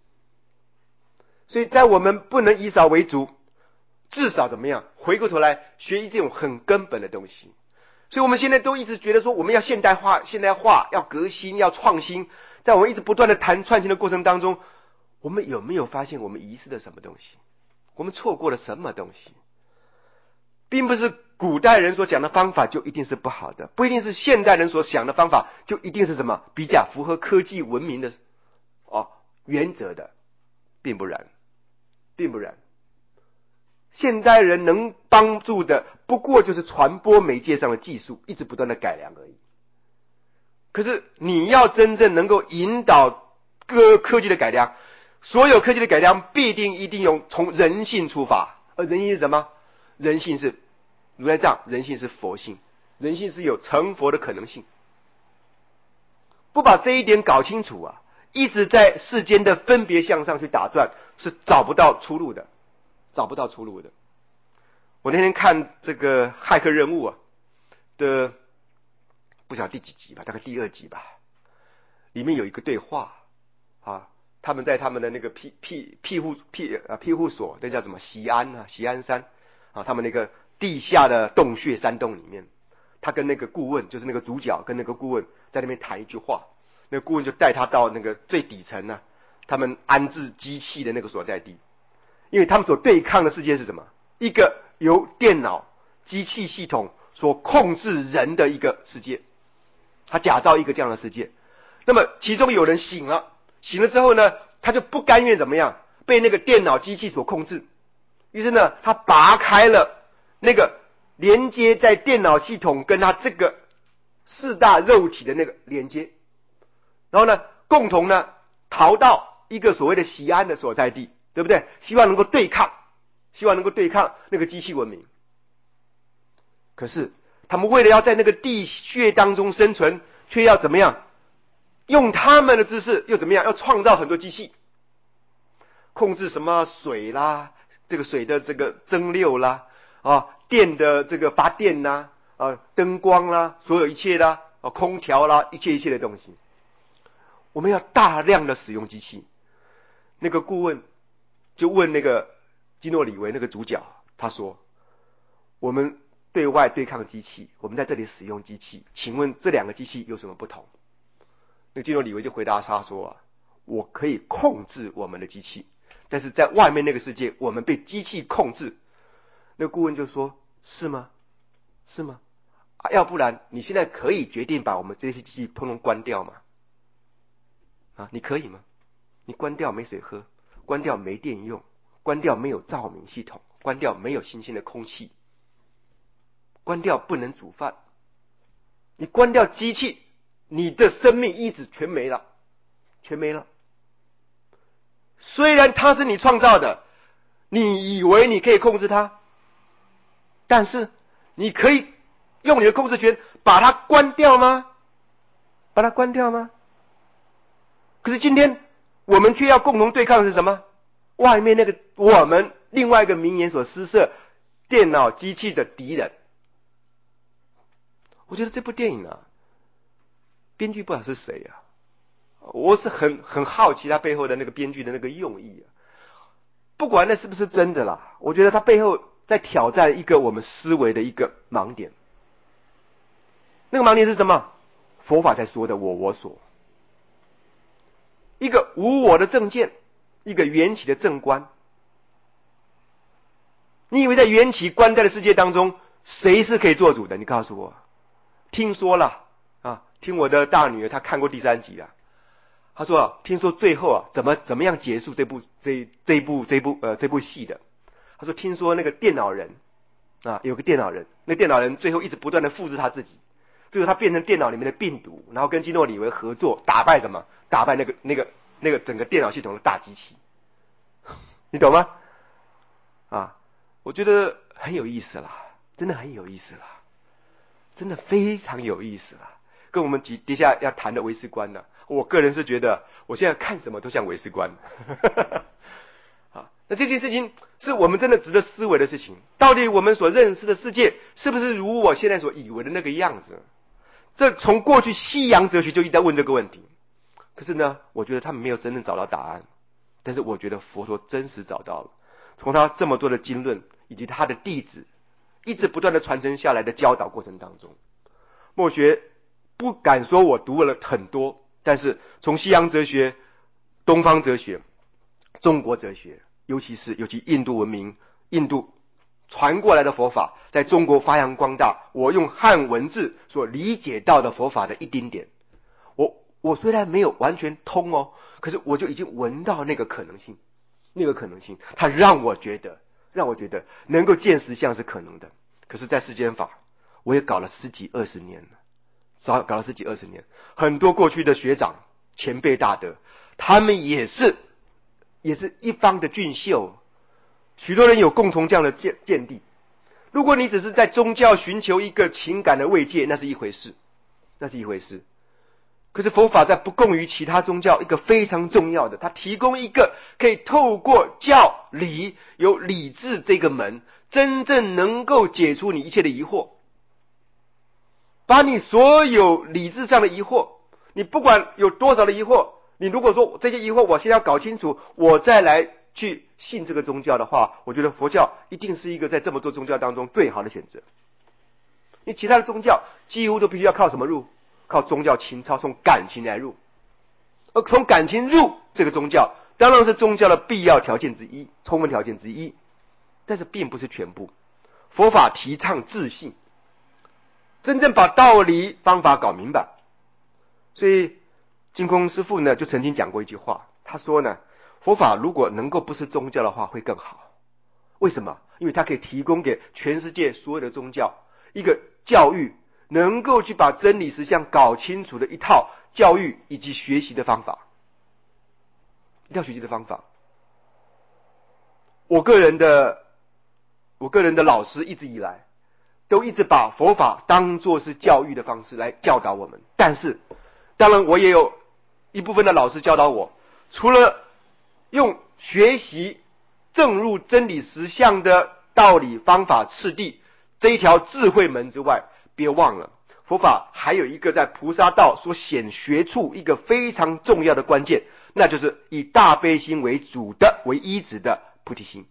所以在我们不能以少为足，至少怎么样回过头来学这种很根本的东西。所以我们现在都一直觉得说我们要现代化，现代化要革新，要创新。在我们一直不断的谈创新的过程当中，我们有没有发现我们遗失了什么东西？我们错过了什么东西？并不是古代人所讲的方法就一定是不好的，不一定是现代人所想的方法就一定是什么比较符合科技文明的哦原则的，并不然，并不然。现代人能帮助的不过就是传播媒介上的技术一直不断的改良而已。可是你要真正能够引导各科技的改良，所有科技的改良必定一定用从人性出发。而人性是什么？人性是如来藏，人性是佛性，人性是有成佛的可能性。不把这一点搞清楚啊，一直在世间的分别向上去打转，是找不到出路的，找不到出路的。我那天看这个骇客任务啊的，不晓得第几集吧，大概第二集吧，里面有一个对话啊，他们在他们的那个庇庇庇护庇啊庇护所，那叫什么锡安啊锡安山啊，他们那个地下的洞穴山洞里面，他跟那个顾问，就是那个主角跟那个顾问在那边谈一句话，那个顾问就带他到那个最底层呢、啊，他们安置机器的那个所在地，因为他们所对抗的世界是什么？一个由电脑机器系统所控制人的一个世界，他假造一个这样的世界。那么其中有人醒了，醒了之后呢，他就不甘愿怎么样被那个电脑机器所控制，于是呢，他拔开了那个连接在电脑系统跟他这个四大肉体的那个连接，然后呢，共同呢逃到一个所谓的锡安的所在地，对不对？希望能够对抗，希望能够对抗那个机器文明。可是他们为了要在那个地穴当中生存，却要怎么样？用他们的知识又怎么样？要创造很多机器，控制什么水啦，这个水的这个蒸馏啦，啊，电的这个发电啦，啊，灯光啦，所有一切啦，啊，空调啦，一切一切的东西，我们要大量的使用机器。那个顾问就问那个基诺里维那个主角，他说：“我们对外对抗机器，我们在这里使用机器，请问这两个机器有什么不同？”那个基诺里维就回答他说：“啊，我可以控制我们的机器，但是在外面那个世界，我们被机器控制。”那个顾问就说：“是吗？是吗？啊，要不然你现在可以决定把我们这些机器通通关掉吗？啊，你可以吗？你关掉没水喝，关掉没电用，关掉没有照明系统，关掉没有新鲜的空气，关掉不能煮饭，你关掉机器，你的生命意志全没了，全没了。虽然它是你创造的，你以为你可以控制它，但是你可以用你的控制权把它关掉吗？把它关掉吗？可是今天我们却要共同对抗的是什么？外面那个我们另外一个名言所施设电脑机器的敌人。我觉得这部电影啊，编剧不知道是谁啊， 我是很很好奇他背后的那个编剧的那个用意啊。不管那是不是真的啦，我觉得他背后在挑战一个我们思维的一个盲点。那个盲点是什么？佛法才说的我我所，一个无我的正见，一个缘起的正观。你以为在缘起观待的世界当中，谁是可以做主的？你告诉我。听说了啊，听我的大女儿她看过第三集了。她说啊，听说最后啊，怎么怎么样结束这部这这一部这一部呃这部戏的？她说听说那个电脑人啊，有个电脑人，那电脑人最后一直不断的复制他自己，最后他变成电脑里面的病毒，然后跟基诺里维合作，打败什么？打败那个那个那个整个电脑系统的大机器。你懂吗？啊，我觉得很有意思啦，真的很有意思啦，真的非常有意思啦。跟我们底底下要谈的唯识观呢，我个人是觉得，我现在看什么都像唯识观。啊，那这件事情是我们真的值得思维的事情。到底我们所认识的世界是不是如我现在所以为的那个样子？这从过去西洋哲学就一直在问这个问题，可是呢，我觉得他们没有真正找到答案。但是我觉得佛陀真实找到了，从他这么多的经论以及他的弟子一直不断的传承下来的教导过程当中，默学不敢说我读了很多，但是从西洋哲学、东方哲学、中国哲学，尤其是尤其印度文明、印度传过来的佛法，在中国发扬光大，我用汉文字所理解到的佛法的一丁点，我我虽然没有完全通哦，可是我就已经闻到那个可能性，那个可能性，它让我觉得，让我觉得能够见实相是可能的。可是，在世间法，我也搞了十几二十年了，早搞了十几二十年，很多过去的学长、前辈大德，他们也是，也是一方的俊秀，许多人有共同这样的见见地。如果你只是在宗教寻求一个情感的慰藉，那是一回事，那是一回事。可是佛法在不共于其他宗教一个非常重要的，它提供一个可以透过教理，有理智这个门，真正能够解除你一切的疑惑，把你所有理智上的疑惑，你不管有多少的疑惑，你如果说这些疑惑我先要搞清楚，我再来去信这个宗教的话，我觉得佛教一定是一个在这么多宗教当中最好的选择。因为其他的宗教几乎都必须要靠什么入？靠宗教情操，从感情来入。而从感情入这个宗教，当然是宗教的必要条件之一，充分条件之一，但是并不是全部。佛法提倡自信，真正把道理方法搞明白。所以净空师父呢就曾经讲过一句话，他说呢，佛法如果能够不是宗教的话会更好。为什么？因为它可以提供给全世界所有的宗教一个教育，能够去把真理实相搞清楚的一套教育以及学习的方法，一套学习的方法。我个人的我个人的老师一直以来都一直把佛法当作是教育的方式来教导我们，但是当然我也有一部分的老师教导我，除了用学习证入真理实相的道理方法次第这一条智慧门之外，别忘了佛法还有一个在菩萨道所显学处一个非常重要的关键，那就是以大悲心为主的为依止的菩提心。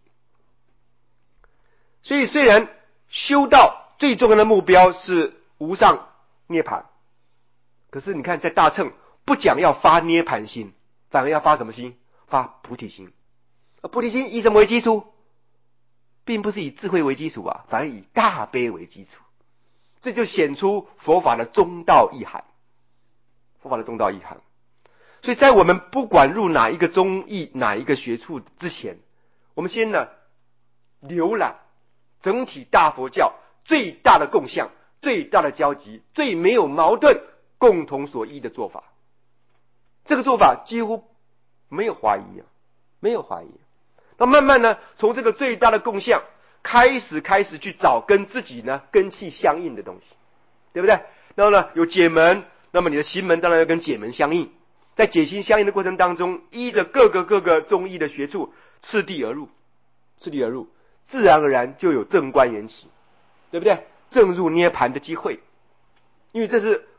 所以虽然修道最重要的目标是无上涅槃，可是你看在大乘不讲要发涅槃心，反而要发什么心？发菩提心。而菩提心以什么为基础？并不是以智慧为基础啊，反而以大悲为基础。这就显出佛法的中道意涵，佛法的中道意涵。所以在我们不管入哪一个宗义、哪一个学处之前，我们先呢浏览整体大佛教最大的共相、最大的交集、最没有矛盾、共同所依的做法。这个做法几乎没有怀疑啊，没有怀疑。那慢慢呢，从这个最大的共相开始开始去找跟自己呢根器相应的东西，对不对？然后呢有解门，那么你的行门当然要跟解门相应，在解心相应的过程当中，依着各个各个宗义的学处次第而入，次第而入，自然而然就有正观缘起，对不对？正入涅槃的机会。因为这是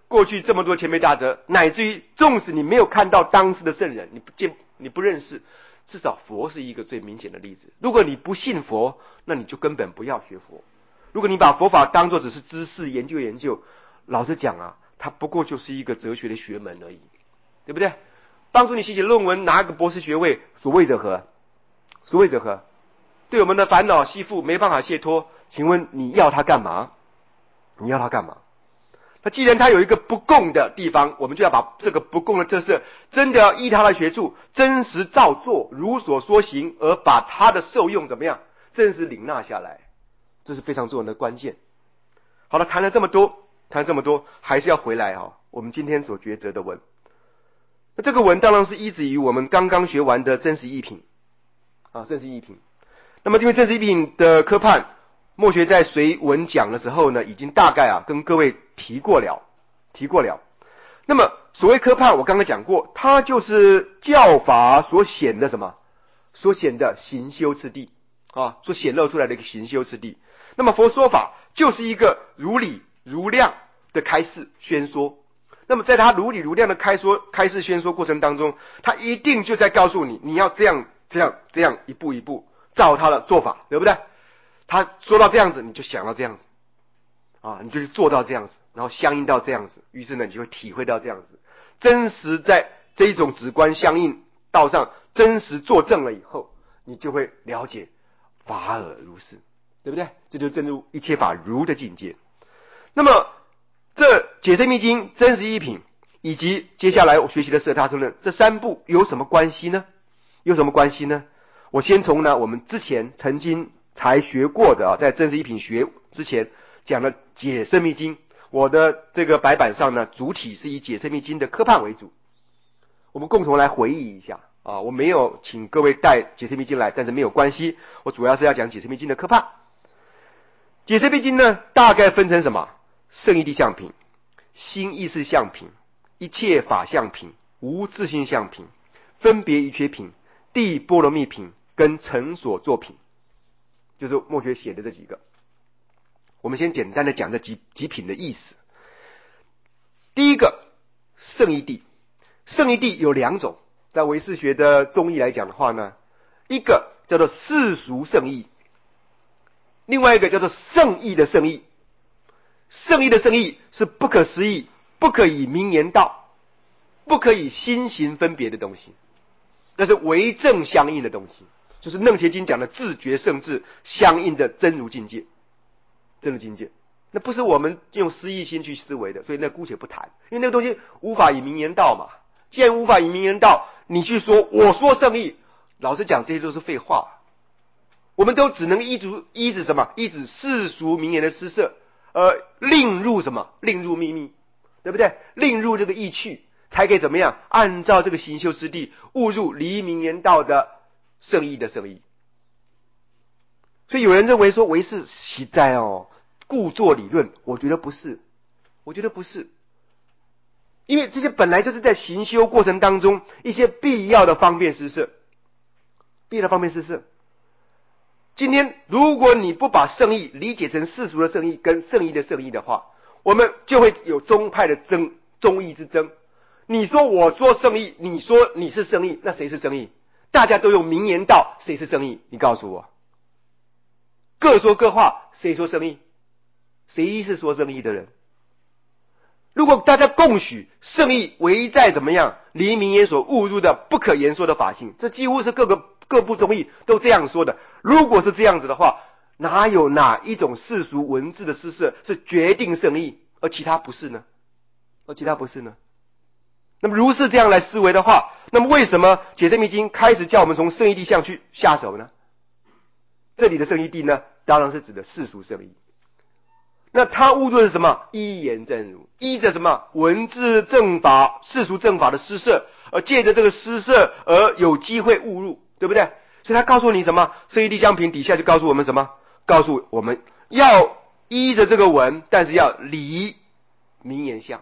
过去这么多前辈大德，乃至于纵使你没有看到当时的圣人，你不见你不认识，至少佛是一个最明显的例子。如果你不信佛，那你就根本不要学佛。如果你把佛法当作只是知识研究研究，老实讲啊，它不过就是一个哲学的学门而已，对不对？帮助你写写论文，拿个博士学位，所谓者何？所谓者何？对我们的烦恼吸附没办法解脱，请问你要它干嘛？你要它干嘛？那既然它有一个不共的地方，我们就要把这个不共的特色，真的要依它的学处，真实照做，如所说行，而把它的受用怎么样，真实领纳下来，这是非常重要的关键。好了，谈了这么多，谈了这么多，还是要回来啊，我们今天所抉择的文。那这个文当然是依止于我们刚刚学完的真实义品啊，真实义品。那么因为真实义品的科判，墨学在随文讲的时候呢，已经大概啊跟各位提过了，提过了。那么所谓科判，我刚刚讲过，它就是教法所显的什么？所显的行修次第啊，所显露出来的一个行修次第。那么佛说法就是一个如理如量的开示宣说。那么在他如理如量的开说、开示宣说过程当中，他一定就在告诉你，你要这样、这样、这样一步一步照他的做法，对不对？他说到这样子，你就想到这样子，啊，你就去做到这样子，然后相应到这样子，于是呢，你就会体会到这样子，真实在这一种直观相应道上真实作证了以后，你就会了解法尔如是，对不对？这就正入一切法如的境界。那么这解深密经、真实义品以及接下来我学习的摄他通论这三部有什么关系呢？有什么关系呢？我先从呢我们之前曾经才学过的啊，在真实义品学之前讲的解深密经，我的这个白板上呢，主体是以解深密经的科判为主，我们共同来回忆一下啊。我没有请各位带解深密经来，但是没有关系，我主要是要讲解深密经的科判。解深密经呢，大概分成什么？圣义谛相品、心意识相品、一切法相品、无自性相品、分别遗缺品、地波罗蜜品跟成所作品，就是墨学写的这几个。我们先简单的讲这几几品的意思。第一个圣义谛，圣义谛有两种，在唯识学的中义来讲的话呢，一个叫做世俗圣义，另外一个叫做圣义的圣义。圣义的圣义是不可思议、不可以名言道、不可以心行分别的东西，那是为正相应的东西，就是楞伽经讲的自觉圣智相应的真如境界，真如境界，那不是我们用思意心去思维的，所以那姑且不谈，因为那个东西无法以名言道嘛。既然无法以名言道，你去说我说圣义，老实讲这些都是废话，我们都只能依足依止什么？依止世俗名言的施设，呃，另入什么？另入秘密，对不对？另入这个意趣，才可以怎么样？按照这个行修之地，误入离名言道的圣义的圣义。所以有人认为说唯识实在哦，故作理论，我觉得不是，我觉得不是，因为这些本来就是在行修过程当中一些必要的方便施设，必要的方便施设。今天如果你不把圣义理解成世俗的圣义跟圣义的圣义的话，我们就会有宗派的争，宗义之争。你说我说圣义，你说你是圣义，那谁是圣义？大家都用名言道，谁是圣义？你告诉我，各说各话，谁说圣义？谁是说圣义的人？如果大家共许圣义唯在怎么样离名言所误入的不可言说的法性，这几乎是各个各部宗义都这样说的。如果是这样子的话，哪有哪一种世俗文字的施设是决定圣义，而其他不是呢？而其他不是呢？那么如是这样来思维的话，那么为什么解深密经开始叫我们从圣义谛相去下手呢？这里的圣义谛呢，当然是指的世俗圣义。那他误入的是什么？依言正如，依着什么文字正法、世俗正法的施设，而借着这个施设而有机会误入，对不对？所以他告诉你什么？圣义谛相品底下就告诉我们什么？告诉我们要依着这个文，但是要离名言相。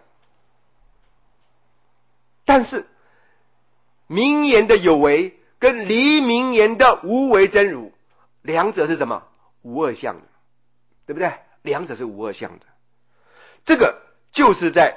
但是名言的有为跟离名言的无为真如，两者是什么？无二相的，对不对？两者是无二相的。这个就是在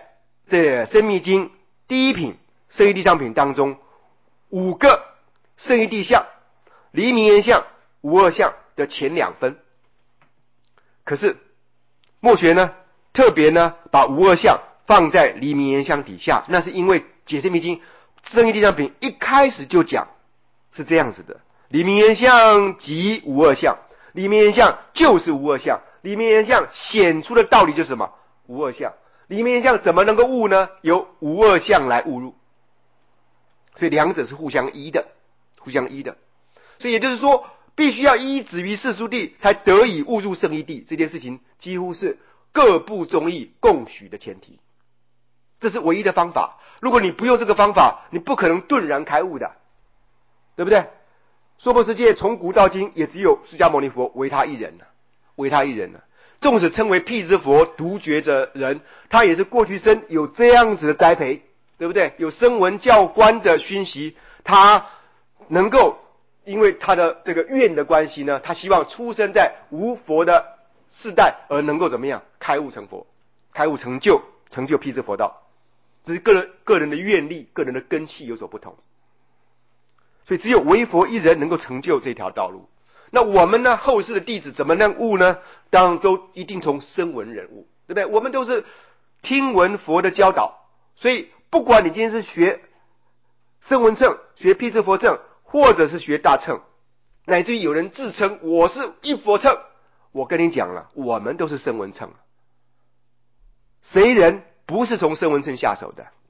这《生密经》第一品圣义地上品当中五个圣义地相、离明言相、无二相的前两分。可是末学呢，特别呢把无二相放在离明言相底下，那是因为解释密经圣义地上品一开始就讲是这样子的：离明言相即无二相，离明言相就是无二相，离明言相显出的道理就是什么？无二相。离明言相怎么能够悟呢？由无二相来悟入，所以两者是互相依的，互相依的。所以也就是说，必须要依止于世俗谛，才得以悟入圣义谛。这件事情几乎是各部宗义共许的前提，这是唯一的方法。如果你不用这个方法，你不可能顿然开悟的，对不对？娑婆世界从古到今也只有释迦牟尼佛唯他一人，唯他一人。纵使称为辟支佛独觉者人，他也是过去生有这样子的栽培，对不对？有声闻教官的熏习，他能够因为他的这个愿的关系呢，他希望出生在无佛的世代，而能够怎么样开悟成佛，开悟成就，成就辟支佛道。只是个人个人的愿力、个人的根器有所不同，所以只有唯佛一人能够成就这条道路。那我们呢，后世的弟子怎么能悟呢？当然都一定从声闻人悟，对不对？我们都是听闻佛的教导，所以不管你今天是学声闻乘、学辟支佛乘，或者是学大乘，乃至于有人自称我是一佛乘，我跟你讲了，我们都是声闻乘，谁人不是从声闻乘下手的？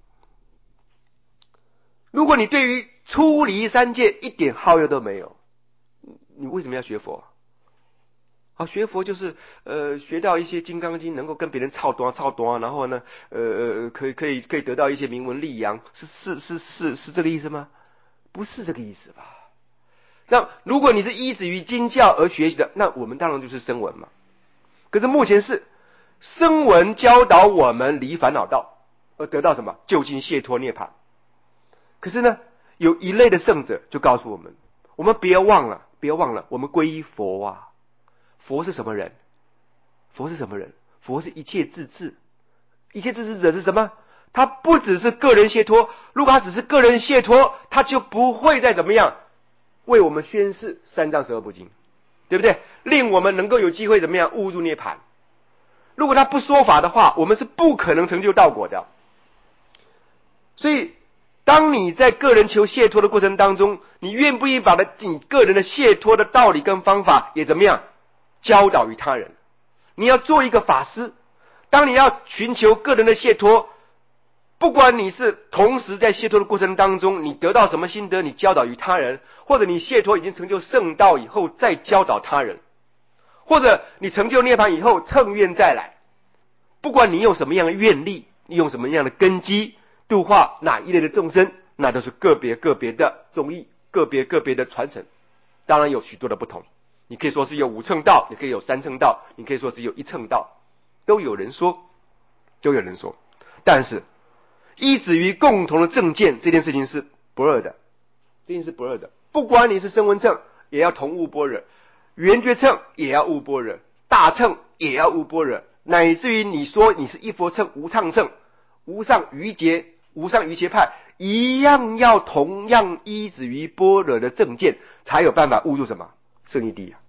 如果你对于出离三界一点好乐都没有，你为什么要学佛？啊，学佛就是呃学到一些金刚经，能够跟别人操多操多，然后呢，呃呃可以可以可以得到一些名闻利养，是是是是是这个意思吗？不是这个意思吧？那如果你是依止于经教而学习的，那我们当然就是声闻嘛。可是目前是声闻教导我们离烦恼道，而得到什么？究竟解脱涅槃。可是呢，有一类的圣者就告诉我们，我们不要忘了，不要忘了，我们皈依佛啊。佛是什么人？佛是什么人？佛是一切自治。一切自治者是什么？他不只是个人解脱，如果他只是个人解脱，他就不会再怎么样为我们宣示三藏十二部经，对不对？令我们能够有机会怎么样悟入涅槃。如果他不说法的话，我们是不可能成就道果的。所以当你在个人求解脱的过程当中，你愿不愿意把你个人的解脱的道理跟方法也怎么样教导于他人？你要做一个法师，当你要寻求个人的解脱，不管你是同时在解脱的过程当中，你得到什么心得，你教导于他人，或者你解脱已经成就圣道以后再教导他人，或者你成就涅槃以后乘愿再来，不管你用什么样的愿力，你用什么样的根基度化哪一类的众生，那都是个别个别的宗义，个别个别的传承，当然有许多的不同。你可以说是有五乘道，你可以有三乘道，你可以说是有一乘道，都有人说，都有人说。但是依止于共同的正见，这件事情是不二的，这件事是不二的。不管你是声闻乘，也要同悟般若；圆觉乘也要悟般若；大乘也要悟般若，乃至于你说你是一佛乘、无上乘、无上瑜伽、无上瑜伽派，一样要同样依止于般若的正见，才有办法悟入什么圣义谛啊。